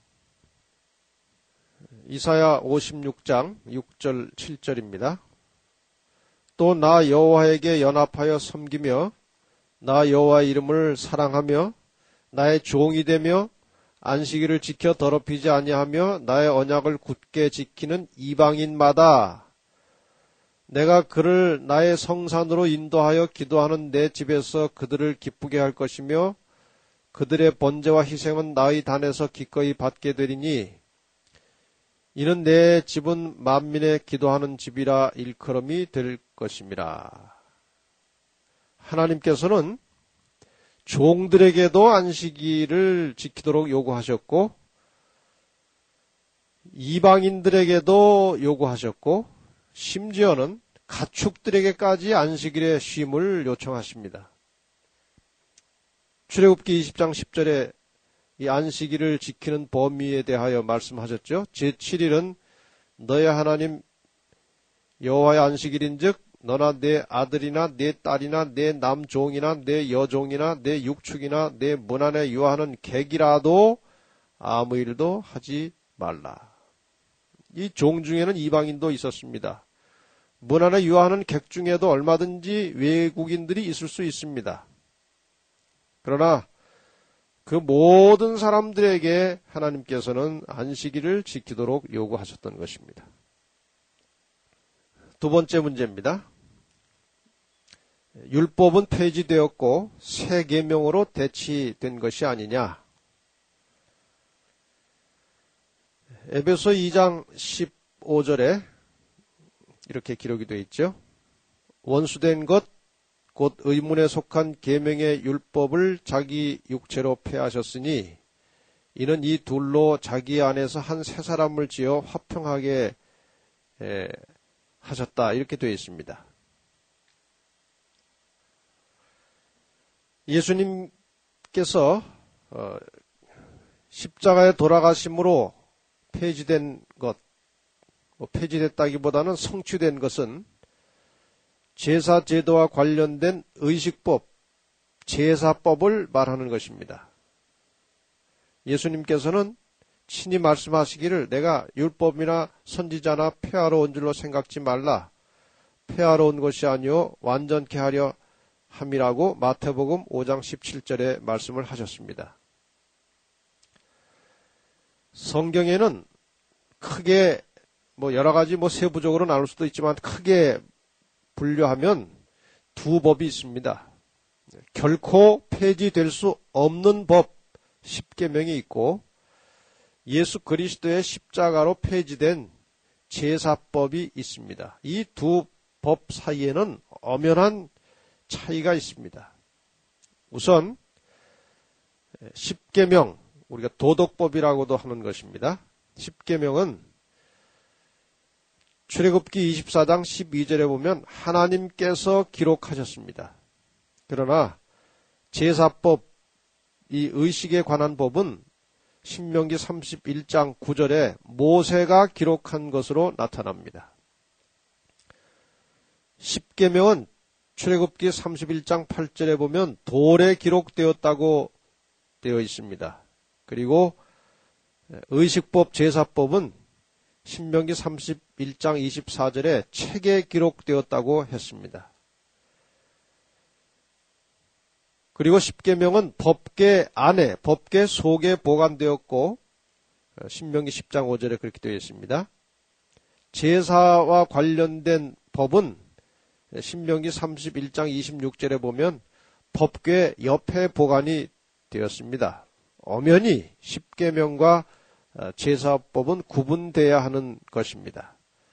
이사야 56장 6절 7절입니다. 또 나 여호와에게 연합하여 섬기며 나 여호와의 이름을 사랑하며 나의 종이 되며 안식일을 지켜 더럽히지 아니하며 나의 언약을 굳게 지키는 이방인마다 내가 그를 나의 성산으로 인도하여 기도하는 내 집에서 그들을 기쁘게 할 것이며 그들의 번제와 희생은 나의 단에서 기꺼이 받게 되리니 이는 내 집은 만민의 기도하는 집이라 일컬음이 될 것임이라. 하나님께서는 종들에게도 안식일을 지키도록 요구하셨고 이방인들에게도 요구하셨고 심지어는 가축들에게까지 안식일의 쉼을 요청하십니다. 출애굽기 20장 10절에 이 안식일을 지키는 범위에 대하여 말씀하셨죠. 제7일은 너의 하나님 여호와의 안식일인즉 너나 내 아들이나 내 딸이나 내 남종이나 내 여종이나 내 육축이나 내 문 안에 유하는 객이라도 아무 일도 하지 말라. 이 종 중에는 이방인도 있었습니다. 문 안에 유하는 객 중에도 얼마든지 외국인들이 있을 수 있습니다. 그러나 그 모든 사람들에게 하나님께서는 안식일을 지키도록 요구하셨던 것입니다. 두 번째 문제입니다. 율법은 폐지되었고 새 계명으로 대치된 것이 아니냐. 에베소 2장 15절에 이렇게 기록이 되어 있죠. 원수된 것 곧 의문에 속한 계명의 율법을 자기 육체로 폐하셨으니 이는 이 둘로 자기 안에서 한 새 사람을 지어 화평하게 하셨다. 이렇게 되어 있습니다. 예수님께서 십자가에 돌아가심으로 폐지된 것, 폐지됐다기보다는 성취된 것은 제사 제도와 관련된 의식법, 제사법을 말하는 것입니다. 예수님께서는 친히 말씀하시기를 내가 율법이나 선지자나 폐하러 온 줄로 생각지 말라. 폐하러 온 것이 아니요 완전케 하려 함이라고 마태복음 5장 17절에 말씀을 하셨습니다. 성경에는 크게 여러 가지 세부적으로 나눌 수도 있지만 크게 분류하면 두 법이 있습니다. 결코 폐지될 수 없는 법 10계명이 있고 예수 그리스도의 십자가로 폐지된 제사법이 있습니다. 이 두 법 사이에는 엄연한 차이가 있습니다. 우선 10계명, 우리가 도덕법이라고도 하는 것입니다. 10계명은 출애굽기 24장 12절에 보면 하나님께서 기록하셨습니다. 그러나 제사법, 이 의식에 관한 법은 신명기 31장 9절에 모세가 기록한 것으로 나타납니다. 10계명은 출애굽기 31장 8절에 보면 돌에 기록되었다고 되어 있습니다. 그리고 의식법, 제사법은 신명기 31장 24절에 책에 기록되었다고 했습니다. 그리고 십계명은 법궤 안에, 법궤 속에 보관되었고 신명기 10장 5절에 그렇게 되어 있습니다. 제사와 관련된 법은 신명기 31장 26절에 보면 법궤 옆에 보관이 되었습니다. 엄연히 십계명과 제사법은 구분돼야 하는 것입니다.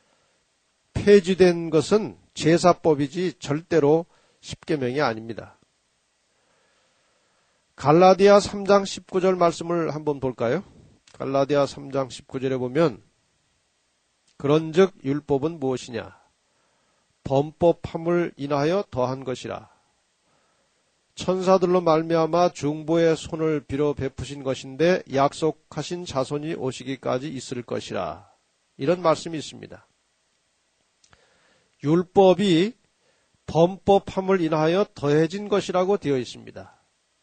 폐지된 것은 제사법이지 절대로 십계명이 아닙니다. 갈라디아 3장 19절 말씀을 한번 볼까요? 갈라디아 3장 19절에 보면 그런즉 율법은 무엇이냐? 범법함을 인하여 더한 것이라. 천사들로 말미암아 중보의 손을 빌어 베푸신 것인데 약속하신 자손이 오시기까지 있을 것이라. 이런 말씀이 있습니다. 율법이 범법함을 인하여 더해진 것이라고 되어 있습니다.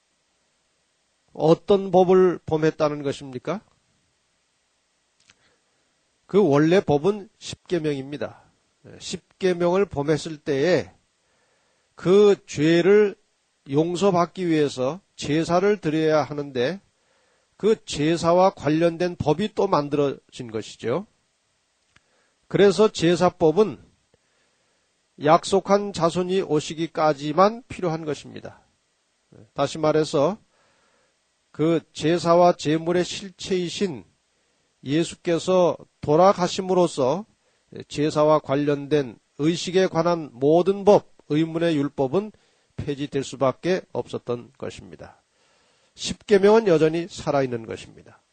어떤 법을 범했다는 것입니까? 그 원래 법은 십계명입니다. 십계명을 범했을 때에 그 죄를 용서받기 위해서 제사를 드려야 하는데 그 제사와 관련된 법이 또 만들어진 것이죠. 그래서 제사법은 약속한 자손이 오시기까지만 필요한 것입니다. 다시 말해서 그 제사와 제물의 실체이신 예수께서 돌아가심으로써 제사와 관련된 의식에 관한 모든 법, 의문의 율법은 폐지될 수밖에 없었던 것입니다. 십계명은 여전히 살아있는 것입니다.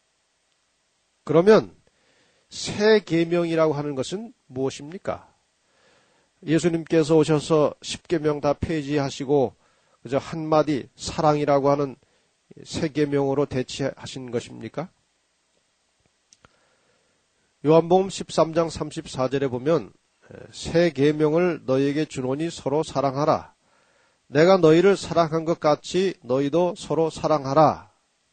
그러면 새 계명이라고 하는 것은 무엇입니까? 예수님께서 오셔서 십계명 다 폐지하시고 그저 한마디 사랑이라고 하는 새 계명으로 대체하신 것입니까? 요한복음 13장 34절에 보면 새 계명을 너희에게 주노니 서로 사랑하라. 내가 너희를 사랑한 것 같이 너희도 서로 사랑하라.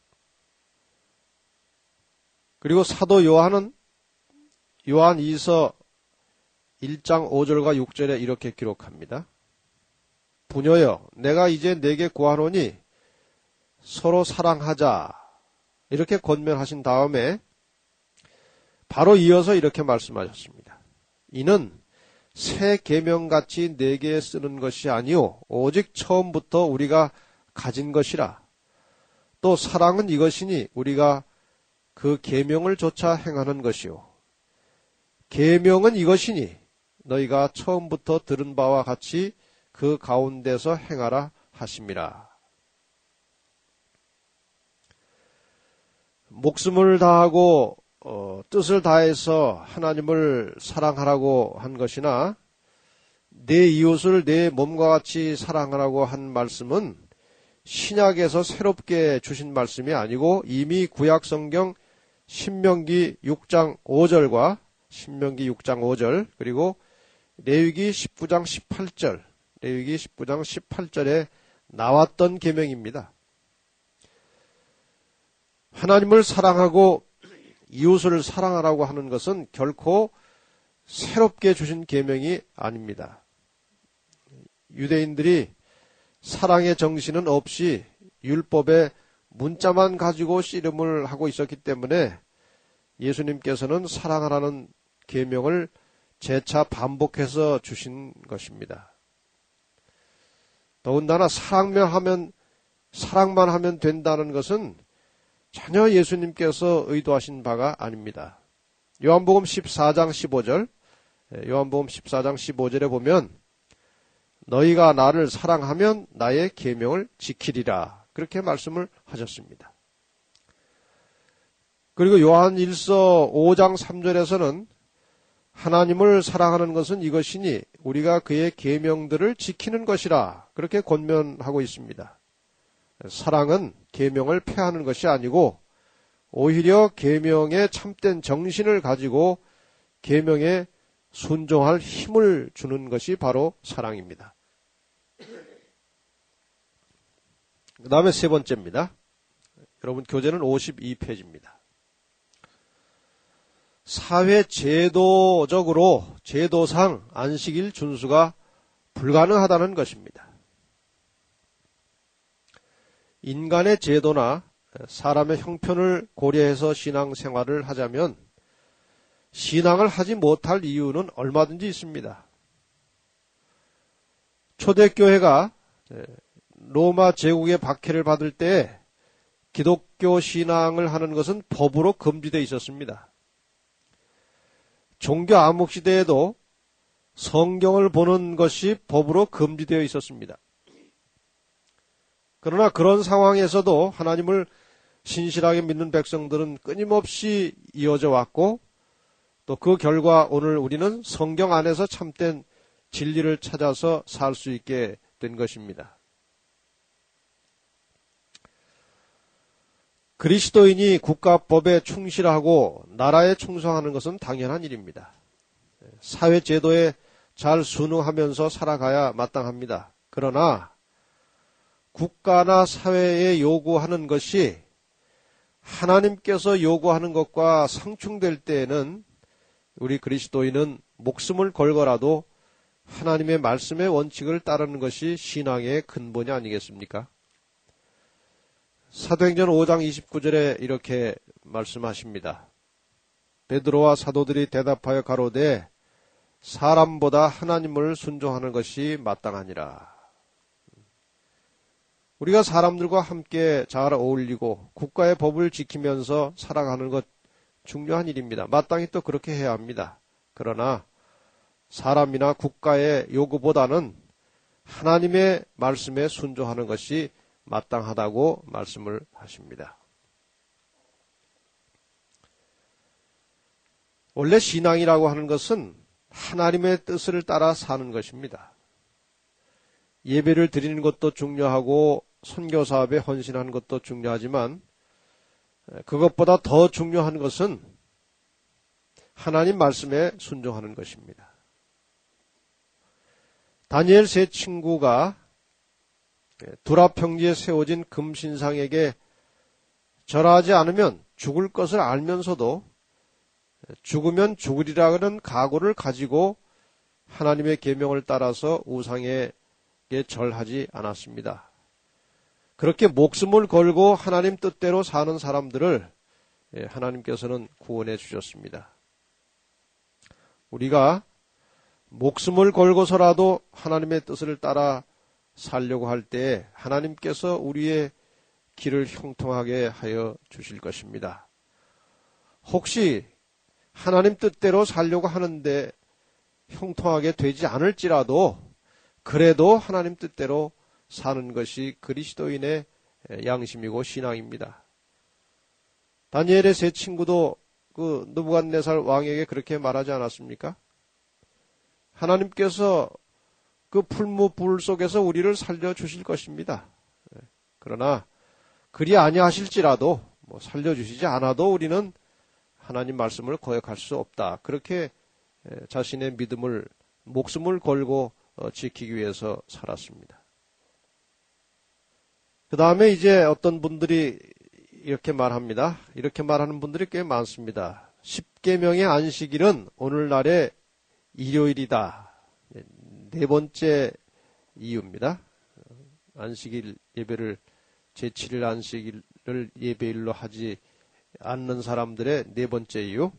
그리고 사도 요한은 요한 2서 1장 5절과 6절에 이렇게 기록합니다. 부녀여, 내가 이제 내게 구하노니 서로 사랑하자. 이렇게 권면하신 다음에 바로 이어서 이렇게 말씀하셨습니다. 이는 새 계명같이 내게 쓰는 것이 아니요 오직 처음부터 우리가 가진 것이라. 또 사랑은 이것이니 우리가 그 계명을 조차 행하는 것이요 계명은 이것이니 너희가 처음부터 들은 바와 같이 그 가운데서 행하라 하심이라. 목숨을 다하고 뜻을 다해서 하나님을 사랑하라고 한 것이나 내 이웃을 내 몸과 같이 사랑하라고 한 말씀은 신약에서 새롭게 주신 말씀이 아니고 이미 구약성경 신명기 6장 5절과 신명기 6장 5절 그리고 레위기 19장 18절 레위기 19장 18절에 나왔던 계명입니다. 하나님을 사랑하고 이웃을 사랑하라고 하는 것은 결코 새롭게 주신 계명이 아닙니다. 유대인들이 사랑의 정신은 없이 율법의 문자만 가지고 씨름을 하고 있었기 때문에 예수님께서는 사랑하라는 계명을 재차 반복해서 주신 것입니다. 더군다나 사랑만 하면 된다는 것은 전혀 예수님께서 의도하신 바가 아닙니다. 요한복음 14장 15절, 요한복음 14장 15절에 보면 너희가 나를 사랑하면 나의 계명을 지키리라. 그렇게 말씀을 하셨습니다. 그리고 요한 1서 5장 3절에서는 하나님을 사랑하는 것은 이것이니 우리가 그의 계명들을 지키는 것이라. 그렇게 권면하고 있습니다. 사랑은 계명을 폐하는 것이 아니고 오히려 계명의 참된 정신을 가지고 계명에 순종할 힘을 주는 것이 바로 사랑입니다. 그 다음에 세 번째입니다. 여러분 교재는 52페이지입니다. 사회 제도상 안식일 준수가 불가능하다는 것입니다. 인간의 제도나 사람의 형편을 고려해서 신앙생활을 하자면 신앙을 하지 못할 이유는 얼마든지 있습니다. 초대교회가 로마 제국의 박해를 받을 때 기독교 신앙을 하는 것은 법으로 금지되어 있었습니다. 종교 암흑 시대에도 성경을 보는 것이 법으로 금지되어 있었습니다. 그러나 그런 상황에서도 하나님을 신실하게 믿는 백성들은 끊임없이 이어져 왔고 또 그 결과 오늘 우리는 성경 안에서 참된 진리를 찾아서 살 수 있게 된 것입니다. 그리스도인이 국가법에 충실하고 나라에 충성하는 것은 당연한 일입니다. 사회 제도에 잘 순응하면서 살아가야 마땅합니다. 그러나 국가나 사회에 요구하는 것이 하나님께서 요구하는 것과 상충될 때에는 우리 그리스도인은 목숨을 걸고라도 하나님의 말씀의 원칙을 따르는 것이 신앙의 근본이 아니겠습니까? 사도행전 5장 29절에 이렇게 말씀하십니다. 베드로와 사도들이 대답하여 가로되 사람보다 하나님을 순종하는 것이 마땅하니라. 우리가 사람들과 함께 잘 어울리고 국가의 법을 지키면서 살아가는 것 중요한 일입니다. 마땅히 또 그렇게 해야 합니다. 그러나 사람이나 국가의 요구보다는 하나님의 말씀에 순종하는 것이 마땅하다고 말씀을 하십니다. 원래 신앙이라고 하는 것은 하나님의 뜻을 따라 사는 것입니다. 예배를 드리는 것도 중요하고 선교사업에 헌신하는 것도 중요하지만 그것보다 더 중요한 것은 하나님 말씀에 순종하는 것입니다. 다니엘 세 친구가 두라평지에 세워진 금신상에게 절하지 않으면 죽을 것을 알면서도 죽으면 죽으리라는 각오를 가지고 하나님의 계명을 따라서 우상에게 절하지 않았습니다. 그렇게 목숨을 걸고 하나님 뜻대로 사는 사람들을 하나님께서는 구원해 주셨습니다. 우리가 목숨을 걸고서라도 하나님의 뜻을 따라 살려고 할 때 하나님께서 우리의 길을 형통하게 하여 주실 것입니다. 혹시 하나님 뜻대로 살려고 하는데 형통하게 되지 않을지라도 그래도 하나님 뜻대로 사는 것이 그리스도인의 양심이고 신앙입니다. 다니엘의 세 친구도 그 느부갓네살 왕에게 그렇게 말하지 않았습니까? 하나님께서 그 풀무불 속에서 우리를 살려주실 것입니다. 그러나 그리 아니하실지라도 살려주시지 않아도 우리는 하나님 말씀을 거역할 수 없다. 그렇게 자신의 믿음을 목숨을 걸고 지키기 위해서 살았습니다. 그 다음에 이제 어떤 분들이 이렇게 말합니다. 이렇게 말하는 분들이 꽤 많습니다. 10계명의 안식일은 오늘날의 일요일이다. 네 번째 이유입니다. 안식일 예배를 제7일 안식일을 예배일로 하지 않는 사람들의 네 번째 이유.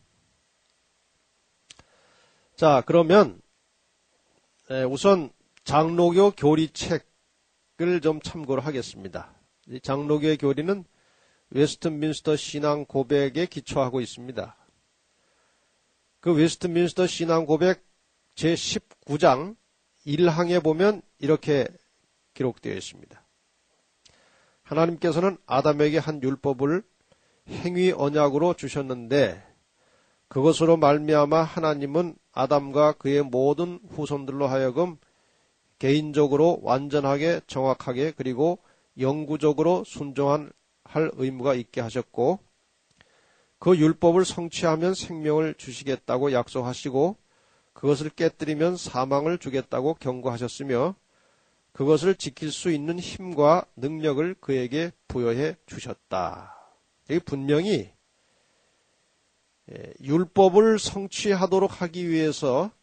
자, 그러면 우선 장로교 교리책을 좀 참고를 하겠습니다. 이 장로교의 교리는 웨스트민스터 신앙 고백에 기초하고 있습니다. 그 웨스트민스터 신앙 고백 제19장 1항에 보면 이렇게 기록되어 있습니다. 하나님께서는 아담에게 한 율법을 행위 언약으로 주셨는데 그것으로 말미암아 하나님은 아담과 그의 모든 후손들로 하여금 개인적으로 완전하게 정확하게 그리고 영구적으로 순종할 의무가 있게 하셨고 그 율법을 성취하면 생명을 주시겠다고 약속하시고 그것을 깨뜨리면 사망을 주겠다고 경고하셨으며 그것을 지킬 수 있는 힘과 능력을 그에게 부여해 주셨다. 여기 분명히 율법을 성취하도록 하기 위해서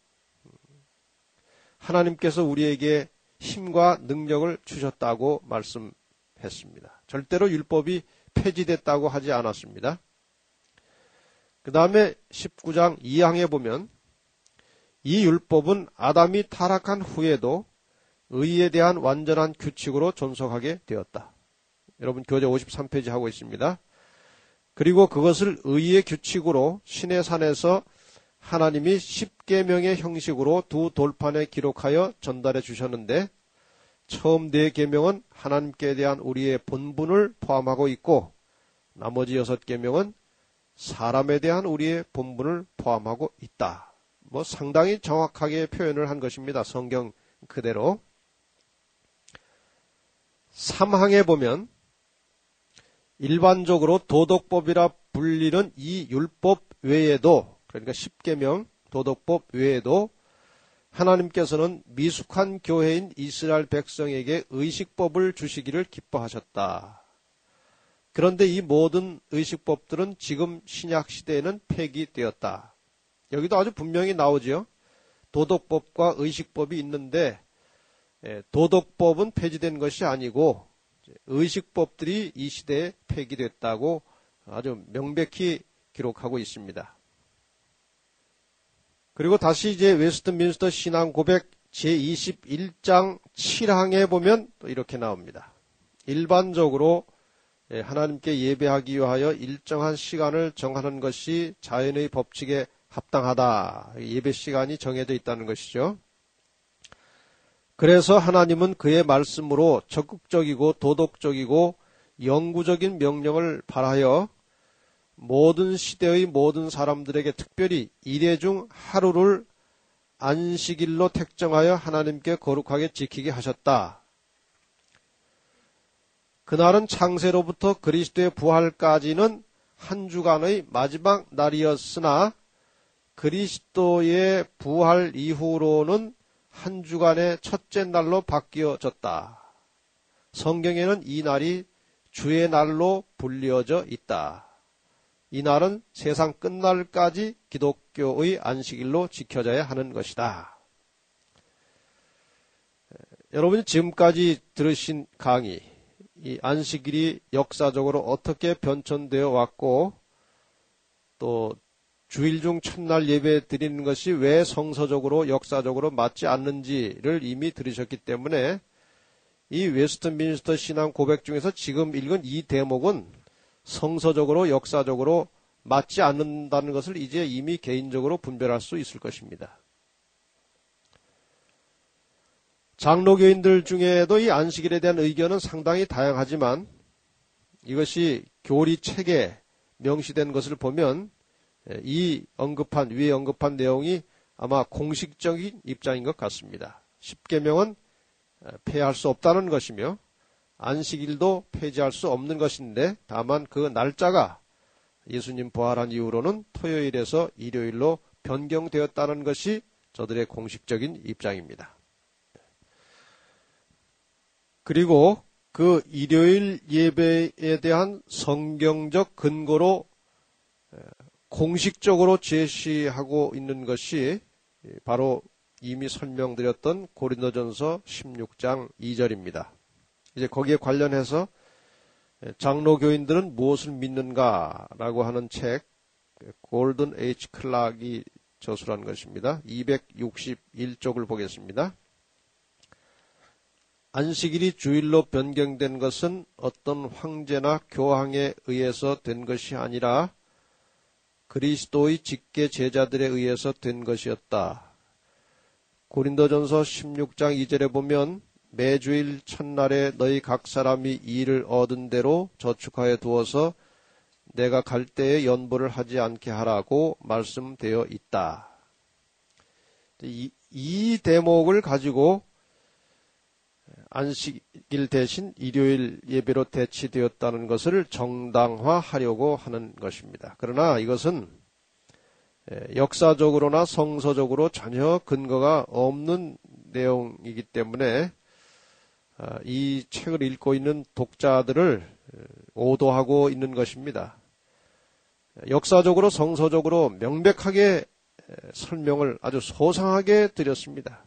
하나님께서 우리에게 힘과 능력을 주셨다고 말씀했습니다. 절대로 율법이 폐지됐다고 하지 않았습니다. 그 다음에 19장 2항에 보면 이 율법은 아담이 타락한 후에도 의에 대한 완전한 규칙으로 존속하게 되었다. 여러분 교재 53페이지 하고 있습니다. 그리고 그것을 의의 규칙으로 신의 산에서 하나님이 10계명의 형식으로 두 돌판에 기록하여 전달해 주셨는데 처음 4계명은 하나님께 대한 우리의 본분을 포함하고 있고 나머지 6계명은 사람에 대한 우리의 본분을 포함하고 있다. 상당히 정확하게 표현을 한 것입니다. 성경 그대로. 3항에 보면 일반적으로 도덕법이라 불리는 이 율법 외에도 그러니까 10계명 도덕법 외에도 하나님께서는 미숙한 교회인 이스라엘 백성에게 의식법을 주시기를 기뻐하셨다. 그런데 이 모든 의식법들은 지금 신약 시대에는 폐기되었다. 여기도 아주 분명히 나오죠. 도덕법과 의식법이 있는데 도덕법은 폐지된 것이 아니고 의식법들이 이 시대에 폐기됐다고 아주 명백히 기록하고 있습니다. 그리고 다시 이제 웨스트민스터 신앙 고백 제21장 7항에 보면 또 이렇게 나옵니다. 일반적으로 하나님께 예배하기 위하여 일정한 시간을 정하는 것이 자연의 법칙에 합당하다. 예배 시간이 정해져 있다는 것이죠. 그래서 하나님은 그의 말씀으로 적극적이고 도덕적이고 영구적인 명령을 발하여 모든 시대의 모든 사람들에게 특별히 이래 중 하루를 안식일로 택정하여 하나님께 거룩하게 지키게 하셨다. 그날은 창세로부터 그리스도의 부활까지는 한 주간의 마지막 날이었으나 그리스도의 부활 이후로는 한 주간의 첫째 날로 바뀌어졌다. 성경에는 이 날이 주의 날로 불리어져 있다. 이 날은 세상 끝날까지 기독교의 안식일로 지켜져야 하는 것이다. 여러분이 지금까지 들으신 강의, 이 안식일이 역사적으로 어떻게 변천되어 왔고 또 주일 중 첫날 예배 드리는 것이 왜 성서적으로 역사적으로 맞지 않는지를 이미 들으셨기 때문에 이 웨스트민스터 신앙 고백 중에서 지금 읽은 이 대목은 성서적으로 역사적으로 맞지 않는다는 것을 이제 이미 개인적으로 분별할 수 있을 것입니다. 장로교인들 중에도 이 안식일에 대한 의견은 상당히 다양하지만 이것이 교리책에 명시된 것을 보면 위에 언급한 내용이 아마 공식적인 입장인 것 같습니다. 10계명은 폐할 수 없다는 것이며 안식일도 폐지할 수 없는 것인데 다만 그 날짜가 예수님 부활한 이후로는 토요일에서 일요일로 변경되었다는 것이 저들의 공식적인 입장입니다. 그리고 그 일요일 예배에 대한 성경적 근거로 공식적으로 제시하고 있는 것이 바로 이미 설명드렸던 고린도전서 16장 2절입니다. 이제 거기에 관련해서 장로교인들은 무엇을 믿는가라고 하는 책 골든 H 클락이 저술한 것입니다. 261쪽을 보겠습니다. 안식일이 주일로 변경된 것은 어떤 황제나 교황에 의해서 된 것이 아니라 그리스도의 직계 제자들에 의해서 된 것이었다. 고린도전서 16장 2절에 보면 매주일 첫날에 너희 각 사람이 일을 얻은 대로 저축하여 두어서 내가 갈 때에 연보를 하지 않게 하라고 말씀되어 있다. 이 대목을 가지고 안식일 대신 일요일 예배로 대치되었다는 것을 정당화하려고 하는 것입니다. 그러나 이것은 역사적으로나 성서적으로 전혀 근거가 없는 내용이기 때문에 이 책을 읽고 있는 독자들을 오도하고 있는 것입니다. 역사적으로 성서적으로 명백하게 설명을 아주 소상하게 드렸습니다.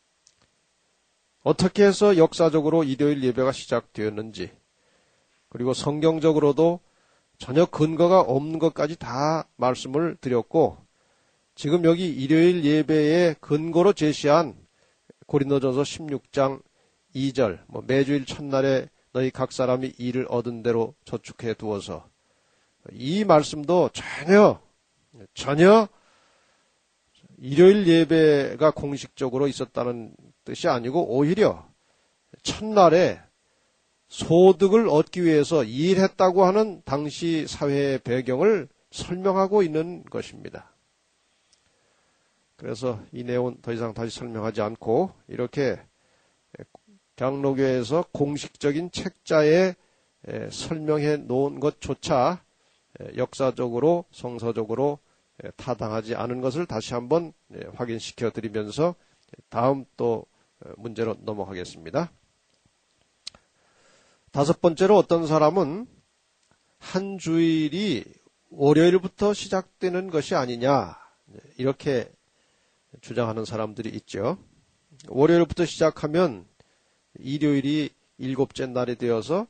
어떻게 해서 역사적으로 일요일 예배가 시작되었는지, 그리고 성경적으로도 전혀 근거가 없는 것까지 다 말씀을 드렸고, 지금 여기 일요일 예배의 근거로 제시한 고린도전서 16장 2절, 매주일 첫날에 너희 각 사람이 일을 얻은 대로 저축해 두어서, 이 말씀도 전혀 일요일 예배가 공식적으로 있었다는 뜻이 아니고, 오히려 첫날에 소득을 얻기 위해서 일했다고 하는 당시 사회의 배경을 설명하고 있는 것입니다. 그래서 이 내용은 더 이상 다시 설명하지 않고, 이렇게 장로교에서 공식적인 책자에 설명해 놓은 것조차 역사적으로 성서적으로 타당하지 않은 것을 다시 한번 확인시켜 드리면서 다음 또 문제로 넘어가겠습니다. 다섯 번째로, 어떤 사람은 한 주일이 월요일부터 시작되는 것이 아니냐, 이렇게 주장하는 사람들이 있죠. 월요일부터 시작하면 일요일이 일곱째 날이 되어서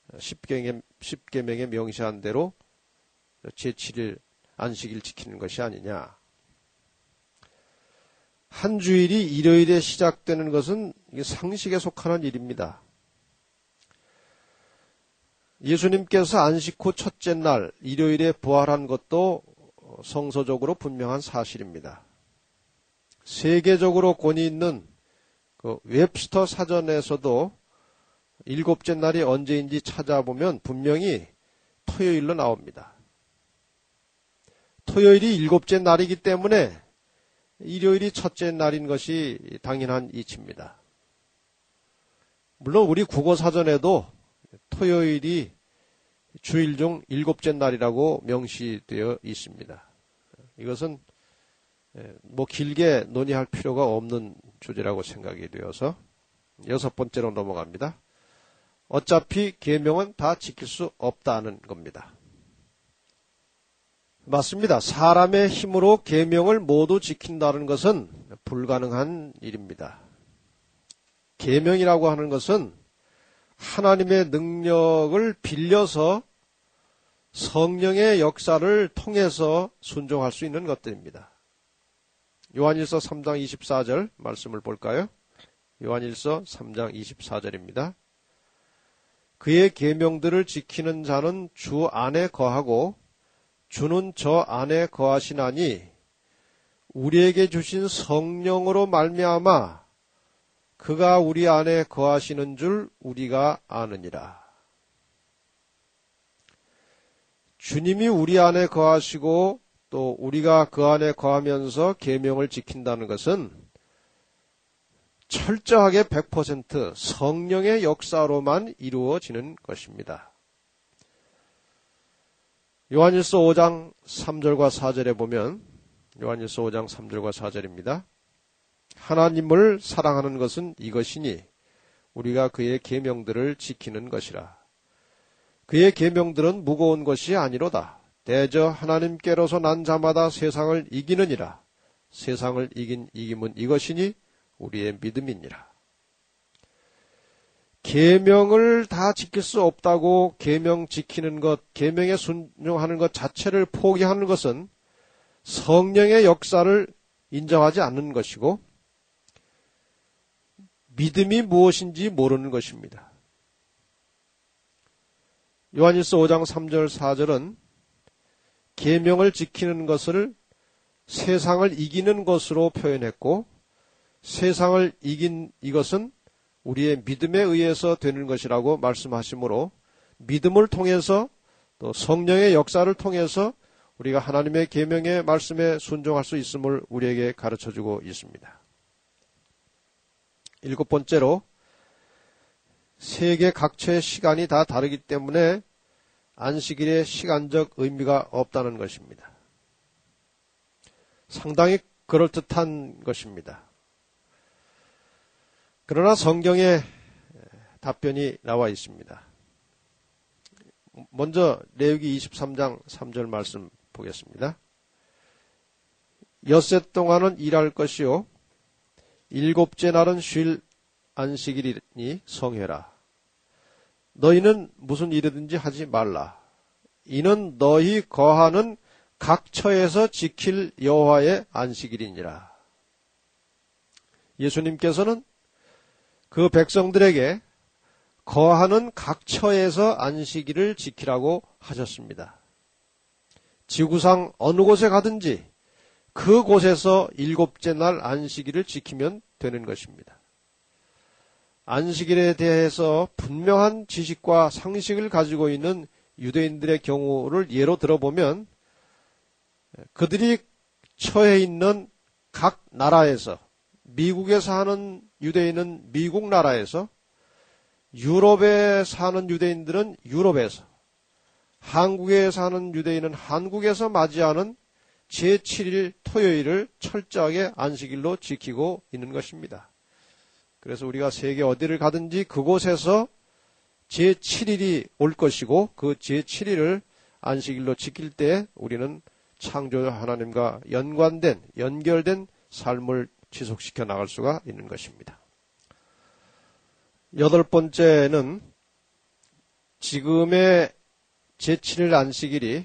십계명에 명시한 대로 제7일 안식일 지키는 것이 아니냐. 한 주일이 일요일에 시작되는 것은 상식에 속하는 일입니다. 예수님께서 안식 후 첫째 날 일요일에 부활한 것도 성서적으로 분명한 사실입니다. 세계적으로 권위 있는 그 웹스터 사전에서도 일곱째 날이 언제인지 찾아보면 분명히 토요일로 나옵니다. 토요일이 일곱째 날이기 때문에 일요일이 첫째 날인 것이 당연한 이치입니다. 물론 우리 국어사전에도 토요일이 주일 중 일곱째 날이라고 명시되어 있습니다. 이것은 길게 논의할 필요가 없는 주제라고 생각이 되어서 여섯 번째로 넘어갑니다. 어차피 계명은 다 지킬 수 없다는 겁니다. 맞습니다. 사람의 힘으로 계명을 모두 지킨다는 것은 불가능한 일입니다. 계명이라고 하는 것은 하나님의 능력을 빌려서 성령의 역사를 통해서 순종할 수 있는 것들입니다. 요한일서 3장 24절 말씀을 볼까요? 요한일서 3장 24절입니다. 그의 계명들을 지키는 자는 주 안에 거하고 주는 저 안에 거하시나니 우리에게 주신 성령으로 말미암아 그가 우리 안에 거하시는 줄 우리가 아느니라. 주님이 우리 안에 거하시고 또 우리가 그 안에 거하면서 계명을 지킨다는 것은 철저하게 100% 성령의 역사로만 이루어지는 것입니다. 요한일서 5장 3절과 4절에 보면, 요한일서 5장 3절과 4절입니다. 하나님을 사랑하는 것은 이것이니 우리가 그의 계명들을 지키는 것이라. 그의 계명들은 무거운 것이 아니로다. 대저 하나님께로서 난 자마다 세상을 이기느니라. 세상을 이긴 이김은 이것이니 우리의 믿음이니라. 계명을 다 지킬 수 없다고 계명 지키는 것, 계명에 순종하는 것 자체를 포기하는 것은 성령의 역사를 인정하지 않는 것이고 믿음이 무엇인지 모르는 것입니다. 요한일서 5장 3절 4절은 계명을 지키는 것을 세상을 이기는 것으로 표현했고 세상을 이긴 이것은 우리의 믿음에 의해서 되는 것이라고 말씀하시므로 믿음을 통해서 또 성령의 역사를 통해서 우리가 하나님의 계명의 말씀에 순종할 수 있음을 우리에게 가르쳐주고 있습니다. 일곱 번째로, 세계 각처의 시간이 다 다르기 때문에 안식일의 시간적 의미가 없다는 것입니다. 상당히 그럴듯한 것입니다. 그러나 성경에 답변이 나와 있습니다. 먼저 레위기 23장 3절 말씀 보겠습니다. 엿새 동안은 일할 것이요 일곱째 날은 쉴 안식일이니 성회라. 너희는 무슨 일이든지 하지 말라. 이는 너희 거하는 각 처에서 지킬 여호와의 안식일이니라. 예수님께서는 그 백성들에게 거하는 각 처에서 안식일을 지키라고 하셨습니다. 지구상 어느 곳에 가든지 그 곳에서 일곱째 날 안식일을 지키면 되는 것입니다. 안식일에 대해서 분명한 지식과 상식을 가지고 있는 유대인들의 경우를 예로 들어보면 그들이 처해 있는 각 나라에서 미국에 사는 유대인은 미국 나라에서 유럽에 사는 유대인들은 유럽에서 한국에 사는 유대인은 한국에서 맞이하는 제7일 토요일을 철저하게 안식일로 지키고 있는 것입니다. 그래서 우리가 세계 어디를 가든지 그곳에서 제7일이 올 것이고 그 제7일을 안식일로 지킬 때 우리는 창조 하나님과 연결된 삶을 지속시켜 나갈 수가 있는 것입니다. 여덟 번째는 지금의 제7일 안식일이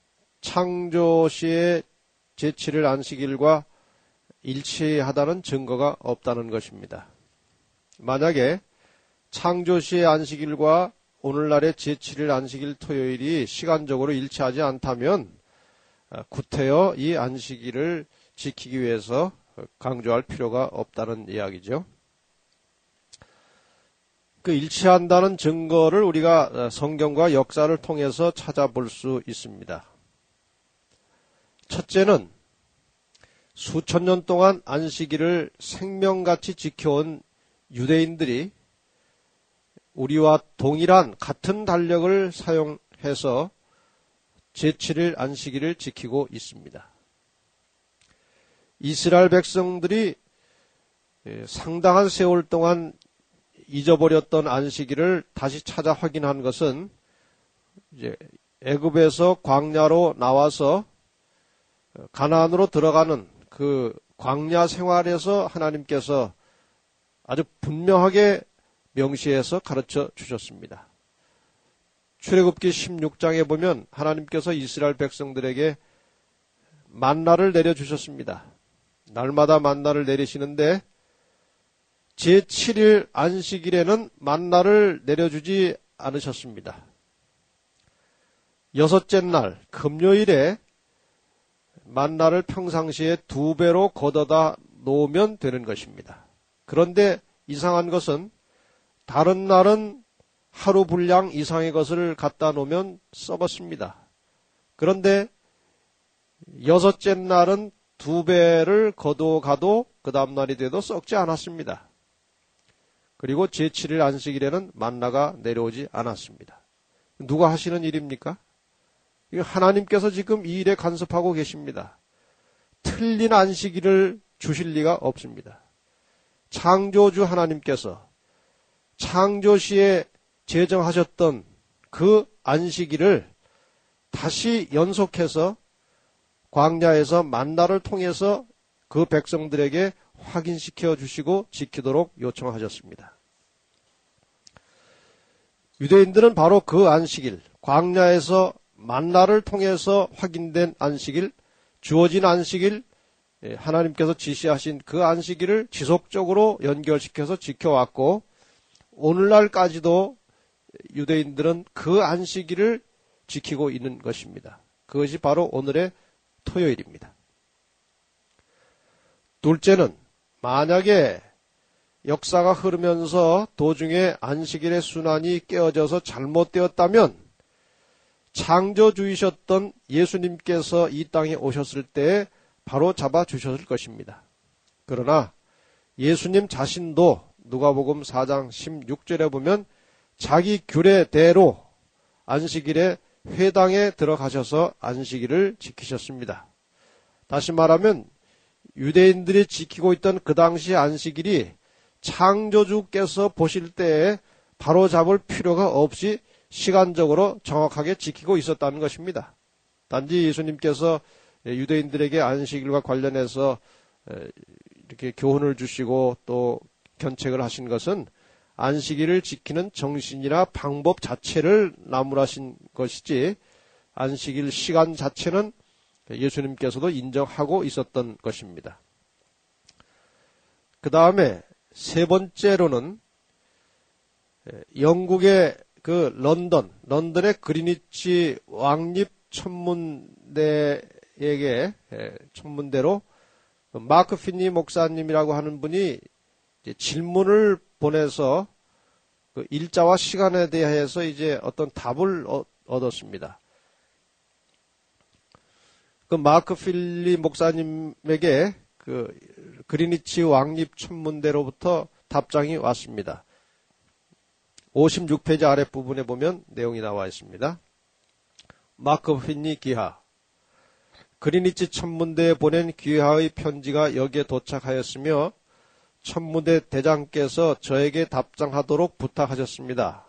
창조시의 제7일 안식일과 일치하다는 증거가 없다는 것입니다. 만약에 창조시의 안식일과 오늘날의 제7일 안식일 토요일이 시간적으로 일치하지 않다면 구태여 이 안식일을 지키기 위해서 강조할 필요가 없다는 이야기죠. 그 일치한다는 증거를 우리가 성경과 역사를 통해서 찾아볼 수 있습니다. 첫째는 수천 년 동안 안식일을 생명같이 지켜온 유대인들이 우리와 동일한 같은 달력을 사용해서 제7일 안식일을 지키고 있습니다. 이스라엘 백성들이 상당한 세월 동안 잊어버렸던 안식일을 다시 찾아 확인한 것은 이제 애굽에서 광야로 나와서 가나안으로 들어가는 그 광야 생활에서 하나님께서 아주 분명하게 명시해서 가르쳐 주셨습니다. 출애굽기 16장에 보면 하나님께서 이스라엘 백성들에게 만나를 내려주셨습니다. 날마다 만나를 내리시는데 제7일 안식일에는 만나를 내려주지 않으셨습니다. 여섯째 날 금요일에 만나를 평상시에 2배로 걷어다 놓으면 되는 것입니다. 그런데 이상한 것은 다른 날은 하루 분량 이상의 것을 갖다 놓으면 썩었습니다. 그런데 여섯째 날은 2배를 거둬가도 그 다음날이 돼도 썩지 않았습니다. 그리고 제7일 안식일에는 만나가 내려오지 않았습니다. 누가 하시는 일입니까? 하나님께서 지금 이 일에 간섭하고 계십니다. 틀린 안식일을 주실 리가 없습니다. 창조주 하나님께서 창조시에 제정하셨던 그 안식일을 다시 연속해서 광야에서 만나를 통해서 그 백성들에게 확인시켜 주시고 지키도록 요청하셨습니다. 유대인들은 바로 그 안식일, 광야에서 만나를 통해서 확인된 안식일, 주어진 안식일, 하나님께서 지시하신 그 안식일을 지속적으로 연결시켜서 지켜왔고 오늘날까지도 유대인들은 그 안식일을 지키고 있는 것입니다. 그것이 바로 오늘의 토요일입니다. 둘째는 만약에 역사가 흐르면서 도중에 안식일의 순환이 깨어져서 잘못되었다면 창조주이셨던 예수님께서 이 땅에 오셨을 때 바로 잡아주셨을 것입니다. 그러나 예수님 자신도 누가복음 4장 16절에 보면 자기 규례대로 안식일에 회당에 들어가셔서 안식일을 지키셨습니다. 다시 말하면 유대인들이 지키고 있던 그 당시 안식일이 창조주께서 보실 때에 바로 잡을 필요가 없이 시간적으로 정확하게 지키고 있었다는 것입니다. 단지 예수님께서 유대인들에게 안식일과 관련해서 이렇게 교훈을 주시고 또 견책을 하신 것은 안식일을 지키는 정신이나 방법 자체를 나무라신 것이지 안식일 시간 자체는 예수님께서도 인정하고 있었던 것입니다. 그 다음에 세 번째로는 영국의 그 런던의 그리니치 왕립 천문대로 마크 피니 목사님이라고 하는 분이 질문을 보내서 그 일자와 시간에 대해서 이제 어떤 답을 얻었습니다. 그 마크 필리 목사님에게 그 그리니치 왕립 천문대로부터 답장이 왔습니다. 56페이지 아랫부분에 보면 내용이 나와 있습니다. 마크 필리 기하. 그리니치 천문대에 보낸 귀하의 편지가 여기에 도착하였으며 천문대 대장께서 저에게 답장하도록 부탁하셨습니다.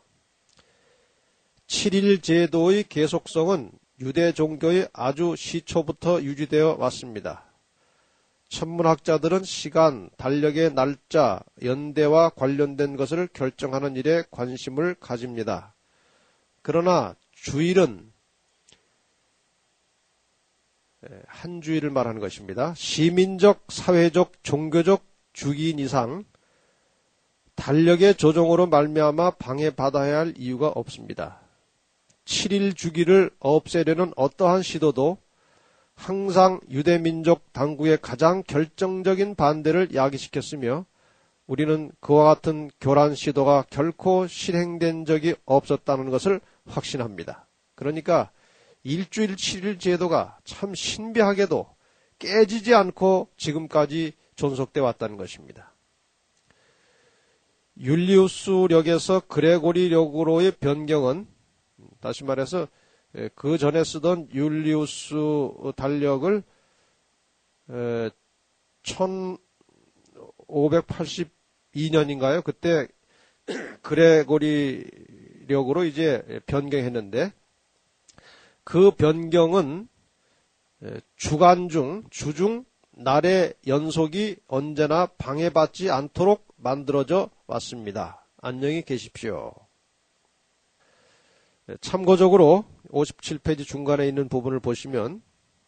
7일 제도의 계속성은 유대 종교의 아주 시초부터 유지되어 왔습니다. 천문학자들은 시간, 달력의 날짜, 연대와 관련된 것을 결정하는 일에 관심을 가집니다. 그러나 주일은 한 주일을 말하는 것입니다. 시민적, 사회적, 종교적 주기인 이상 달력의 조정으로 말미암아 방해받아야 할 이유가 없습니다. 7일 주기를 없애려는 어떠한 시도도 항상 유대민족 당국의 가장 결정적인 반대를 야기시켰으며 우리는 그와 같은 교란 시도가 결코 실행된 적이 없었다는 것을 확신합니다. 그러니까 일주일 7일 제도가 참 신비하게도 깨지지 않고 지금까지 존속되어 왔다는 것입니다. 율리우스력에서 그레고리력으로의 변경은 다시 말해서 그 전에 쓰던 율리우스 달력을 1582년인가요? 그때 그레고리력으로 이제 변경했는데 그 변경은 주중 날의 연속이 언제나 방해받지 않도록 만들어져 왔습니다. 안녕히 계십시오. 참고적으로 57페이지 중간에 있는 부분을 보시면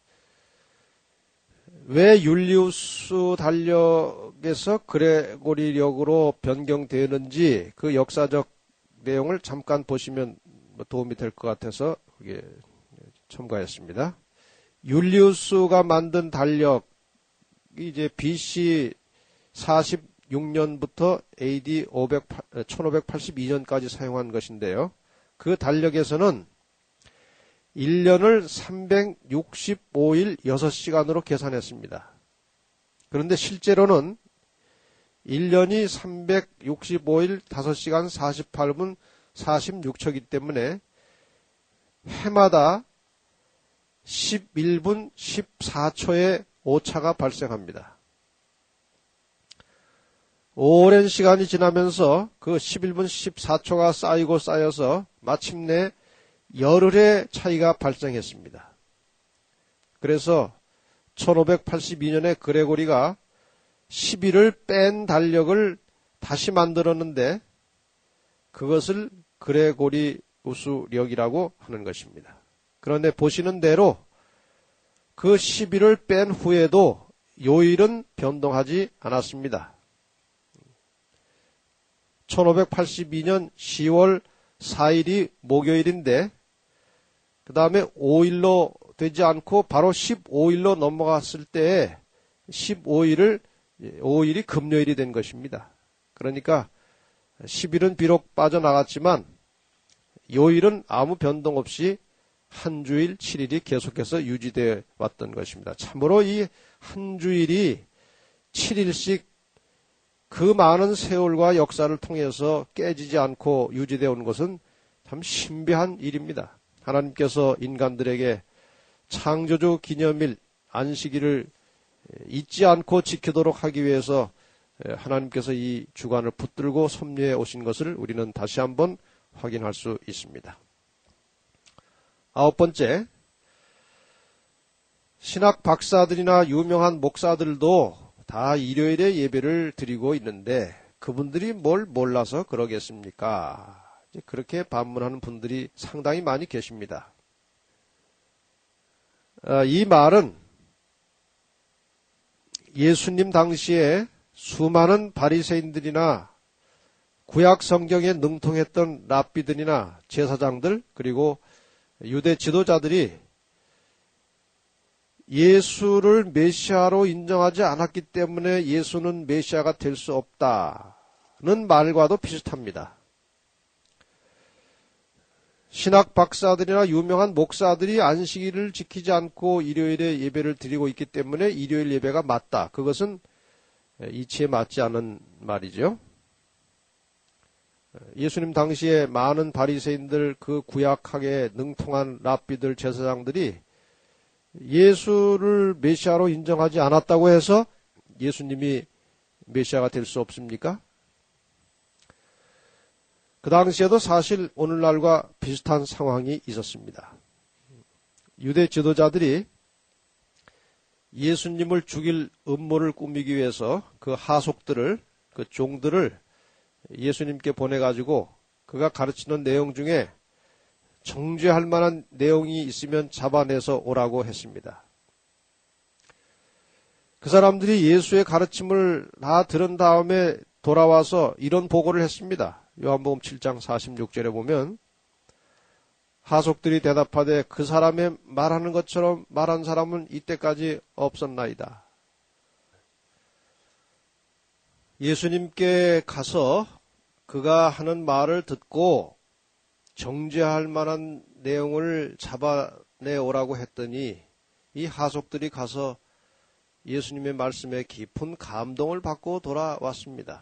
왜 율리우스 달력에서 그레고리력으로 변경되는지 그 역사적 내용을 잠깐 보시면 도움이 될 것 같아서 그게 첨가했습니다. 율리우스가 만든 달력이 이제 BC 46년부터 AD 1582년까지 사용한 것인데요. 그 달력에서는 1년을 365일 6시간으로 계산했습니다. 그런데 실제로는 1년이 365일 5시간 48분 46초이기 때문에 해마다 11분 14초의 오차가 발생합니다. 오랜 시간이 지나면서 그 11분 14초가 쌓이고 쌓여서 마침내 열흘의 차이가 발생했습니다. 그래서 1582년에 그레고리가 10일을 뺀 달력을 다시 만들었는데 그것을 그레고리우스력이라고 하는 것입니다. 그런데 보시는 대로 그 10일을 뺀 후에도 요일은 변동하지 않았습니다. 1582년 10월 4일이 목요일인데 그 다음에 5일로 되지 않고 바로 15일로 넘어갔을 때 5일이 금요일이 된 것입니다. 그러니까 10일은 비록 빠져나갔지만 요일은 아무 변동 없이 한 주일 7일이 계속해서 유지되어 왔던 것입니다. 참으로 이 한 주일이 7일씩 그 많은 세월과 역사를 통해서 깨지지 않고 유지되어 온 것은 참 신비한 일입니다. 하나님께서 인간들에게 창조주 기념일 안식일을 잊지 않고 지키도록 하기 위해서 하나님께서 이 주간을 붙들고 섭리해 오신 것을 우리는 다시 한번 확인할 수 있습니다. 9번째, 신학 박사들이나 유명한 목사들도 다 일요일에 예배를 드리고 있는데 그분들이 뭘 몰라서 그러겠습니까? 그렇게 반문하는 분들이 상당히 많이 계십니다. 이 말은 예수님 당시에 수많은 바리새인들이나 구약 성경에 능통했던 랍비들이나 제사장들 그리고 유대 지도자들이 예수를 메시아로 인정하지 않았기 때문에 예수는 메시아가 될 수 없다는 말과도 비슷합니다. 신학 박사들이나 유명한 목사들이 안식일을 지키지 않고 일요일에 예배를 드리고 있기 때문에 일요일 예배가 맞다. 그것은 이치에 맞지 않은 말이죠. 예수님 당시에 많은 바리새인들 그 구약학에 능통한 랍비들 제사장들이 예수를 메시아로 인정하지 않았다고 해서 예수님이 메시아가 될 수 없습니까? 그 당시에도 사실 오늘날과 비슷한 상황이 있었습니다. 유대 지도자들이 예수님을 죽일 음모를 꾸미기 위해서 그 하속들을, 그 종들을 예수님께 보내가지고 그가 가르치는 내용 중에 정죄할 만한 내용이 있으면 잡아내서 오라고 했습니다. 그 사람들이 예수의 가르침을 다 들은 다음에 돌아와서 이런 보고를 했습니다. 요한복음 7장 46절에 보면 하속들이 대답하되 그 사람의 말하는 것처럼 말한 사람은 이때까지 없었나이다. 예수님께 가서 그가 하는 말을 듣고 정죄할 만한 내용을 잡아내오라고 했더니 이 하속들이 가서 예수님의 말씀에 깊은 감동을 받고 돌아왔습니다.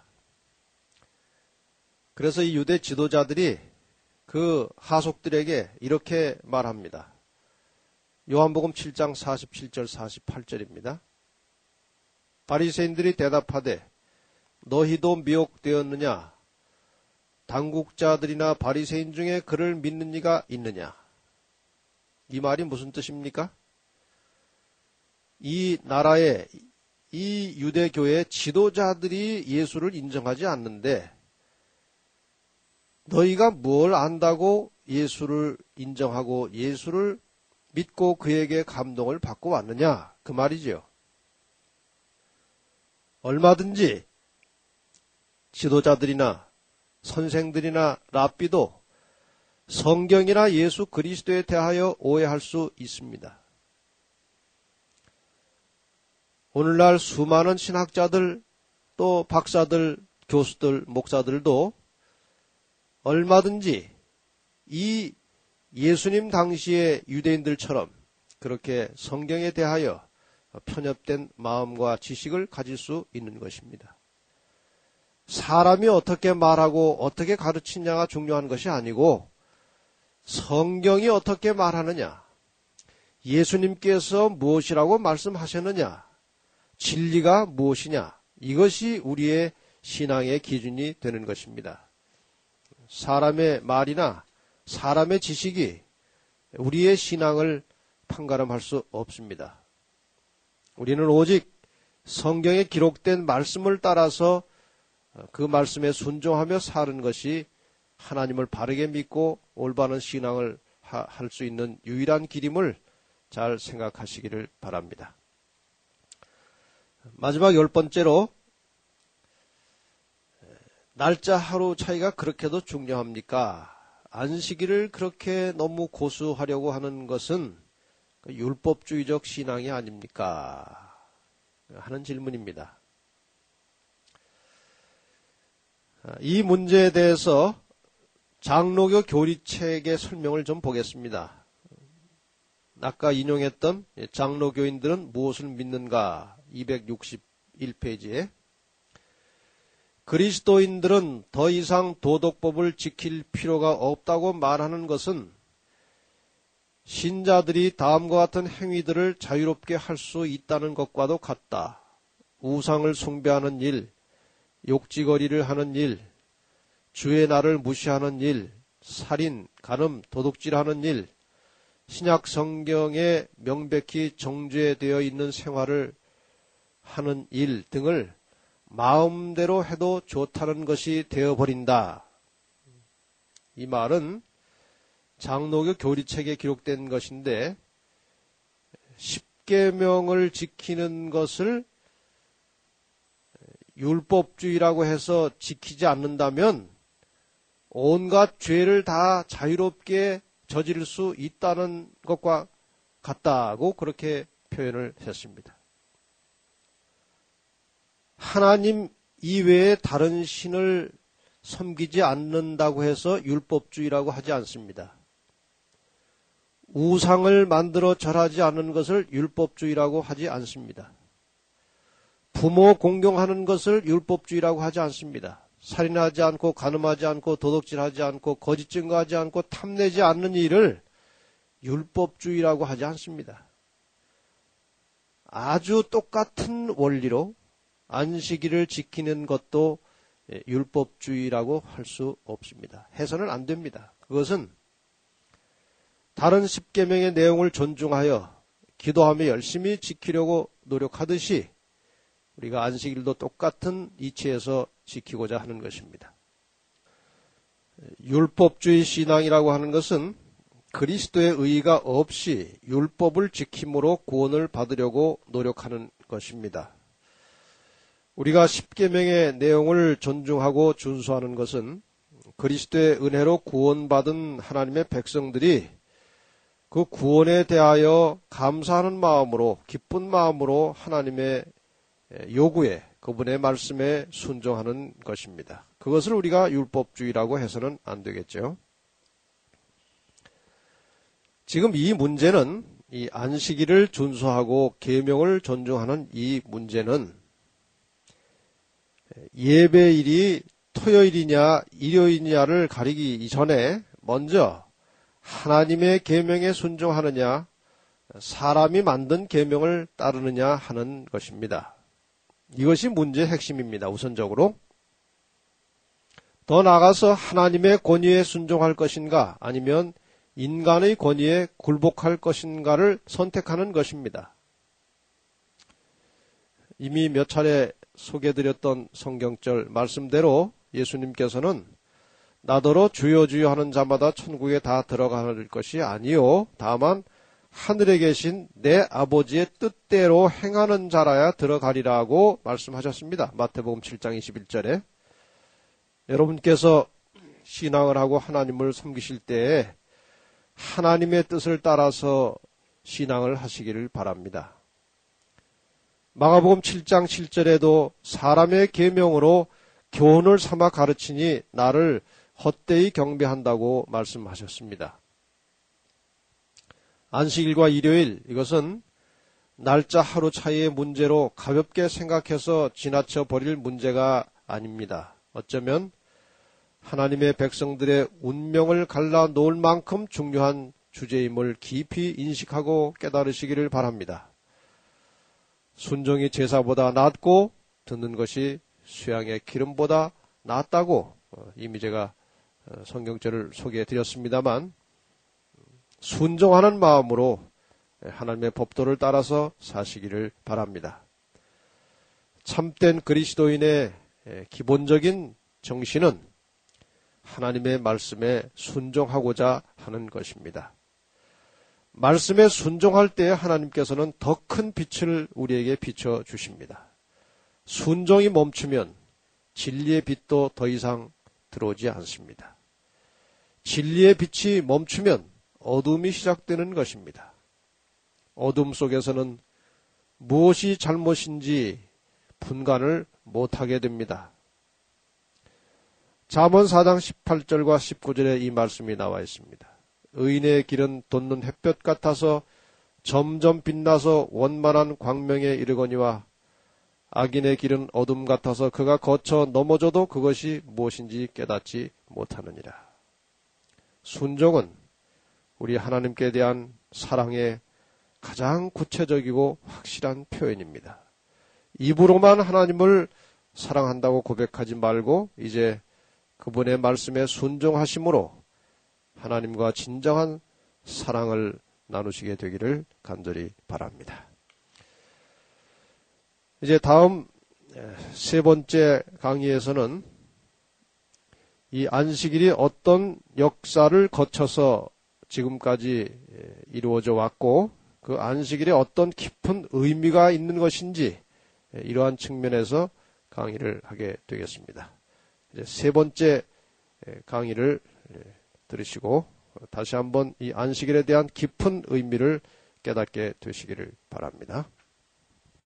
그래서 이 유대 지도자들이 그 하속들에게 이렇게 말합니다. 요한복음 7장 47절 48절입니다. 바리새인들이 대답하되 너희도 미혹되었느냐? 당국자들이나 바리새인 중에 그를 믿는 이가 있느냐? 이 말이 무슨 뜻입니까? 이 나라의 이 유대교의 지도자들이 예수를 인정하지 않는데 너희가 뭘 안다고 예수를 인정하고 예수를 믿고 그에게 감동을 받고 왔느냐? 그 말이지요. 얼마든지 지도자들이나 선생들이나 랍비도 성경이나 예수 그리스도에 대하여 오해할 수 있습니다. 오늘날 수많은 신학자들 또 박사들, 교수들, 목사들도 얼마든지 이 예수님 당시의 유대인들처럼 그렇게 성경에 대하여 편협된 마음과 지식을 가질 수 있는 것입니다. 사람이 어떻게 말하고 어떻게 가르치냐가 중요한 것이 아니고 성경이 어떻게 말하느냐, 예수님께서 무엇이라고 말씀하셨느냐, 진리가 무엇이냐, 이것이 우리의 신앙의 기준이 되는 것입니다. 사람의 말이나 사람의 지식이 우리의 신앙을 판가름할 수 없습니다. 우리는 오직 성경에 기록된 말씀을 따라서 그 말씀에 순종하며 사는 것이 하나님을 바르게 믿고 올바른 신앙을 할 수 있는 유일한 길임을 잘 생각하시기를 바랍니다. 마지막 10번째로 날짜 하루 차이가 그렇게도 중요합니까? 안식일을 그렇게 너무 고수하려고 하는 것은 율법주의적 신앙이 아닙니까? 하는 질문입니다. 이 문제에 대해서 장로교 교리책의 설명을 좀 보겠습니다. 아까 인용했던 장로교인들은 무엇을 믿는가 261페이지에 그리스도인들은 더 이상 도덕법을 지킬 필요가 없다고 말하는 것은 신자들이 다음과 같은 행위들을 자유롭게 할 수 있다는 것과도 같다. 우상을 숭배하는 일, 욕지거리를 하는 일, 주의 날을 무시하는 일, 살인, 간음, 도둑질하는 일, 신약 성경에 명백히 정죄되어 있는 생활을 하는 일 등을 마음대로 해도 좋다는 것이 되어버린다. 이 말은 장로교 교리책에 기록된 것인데 10계명을 지키는 것을 율법주의라고 해서 지키지 않는다면 온갖 죄를 다 자유롭게 저지를 수 있다는 것과 같다고 그렇게 표현을 했습니다. 하나님 이외에 다른 신을 섬기지 않는다고 해서 율법주의라고 하지 않습니다. 우상을 만들어 절하지 않는 것을 율법주의라고 하지 않습니다. 부모 공경하는 것을 율법주의라고 하지 않습니다. 살인하지 않고 간음하지 않고 도둑질하지 않고 거짓 증거하지 않고 탐내지 않는 일을 율법주의라고 하지 않습니다. 아주 똑같은 원리로 안식일을 지키는 것도 율법주의라고 할 수 없습니다. 해서는 안 됩니다. 그것은 다른 10계명의 내용을 존중하여 기도하며 열심히 지키려고 노력하듯이 우리가 안식일도 똑같은 이치에서 지키고자 하는 것입니다. 율법주의 신앙이라고 하는 것은 그리스도의 의의가 없이 율법을 지킴으로 구원을 받으려고 노력하는 것입니다. 우리가 10계명의 내용을 존중하고 준수하는 것은 그리스도의 은혜로 구원받은 하나님의 백성들이 그 구원에 대하여 감사하는 마음으로 기쁜 마음으로 하나님의 요구에 그분의 말씀에 순종하는 것입니다. 그것을 우리가 율법주의라고 해서는 안 되겠죠. 지금 이 문제는 이 안식일을 준수하고 계명을 존중하는 이 문제는 예배일이 토요일이냐 일요일이냐를 가리기 이전에 먼저 하나님의 계명에 순종하느냐 사람이 만든 계명을 따르느냐 하는 것입니다. 이것이 문제의 핵심입니다. 우선적으로 더 나아가서 하나님의 권위에 순종할 것인가 아니면 인간의 권위에 굴복할 것인가를 선택하는 것입니다. 이미 몇 차례 소개드렸던 성경절 말씀대로 예수님께서는 나더러 주여 주여 하는 자마다 천국에 다 들어갈 것이 아니요 다만 하늘에 계신 내 아버지의 뜻대로 행하는 자라야 들어가리라고 말씀하셨습니다. 마태복음 7장 21절에 여러분께서 신앙을 하고 하나님을 섬기실 때에 하나님의 뜻을 따라서 신앙을 하시기를 바랍니다. 마가복음 7장 7절에도 사람의 계명으로 교훈을 삼아 가르치니 나를 헛되이 경배한다고 말씀하셨습니다. 안식일과 일요일 이것은 날짜 하루 차이의 문제로 가볍게 생각해서 지나쳐 버릴 문제가 아닙니다. 어쩌면 하나님의 백성들의 운명을 갈라 놓을 만큼 중요한 주제임을 깊이 인식하고 깨달으시기를 바랍니다. 순종이 제사보다 낫고 듣는 것이 수양의 기름보다 낫다고 이미 제가 성경절을 소개해 드렸습니다만 순종하는 마음으로 하나님의 법도를 따라서 사시기를 바랍니다. 참된 그리스도인의 기본적인 정신은 하나님의 말씀에 순종하고자 하는 것입니다. 말씀에 순종할 때 하나님께서는 더 큰 빛을 우리에게 비춰주십니다. 순종이 멈추면 진리의 빛도 더 이상 들어오지 않습니다. 진리의 빛이 멈추면 어둠이 시작되는 것입니다. 어둠 속에서는 무엇이 잘못인지 분간을 못하게 됩니다. 잠언 4장 18절과 19절에 이 말씀이 나와 있습니다. 의인의 길은 돋는 햇볕 같아서 점점 빛나서 원만한 광명에 이르거니와 악인의 길은 어둠 같아서 그가 거쳐 넘어져도 그것이 무엇인지 깨닫지 못하느니라. 순종은 우리 하나님께 대한 사랑의 가장 구체적이고 확실한 표현입니다. 입으로만 하나님을 사랑한다고 고백하지 말고 이제 그분의 말씀에 순종하심으로 하나님과 진정한 사랑을 나누시게 되기를 간절히 바랍니다. 이제 다음 세 번째 강의에서는 이 안식일이 어떤 역사를 거쳐서 지금까지 이루어져 왔고 그 안식일에 어떤 깊은 의미가 있는 것인지 이러한 측면에서 강의를 하게 되겠습니다. 이제 세 번째 강의를 들으시고 다시 한번 이 안식일에 대한 깊은 의미를 깨닫게 되시기를 바랍니다.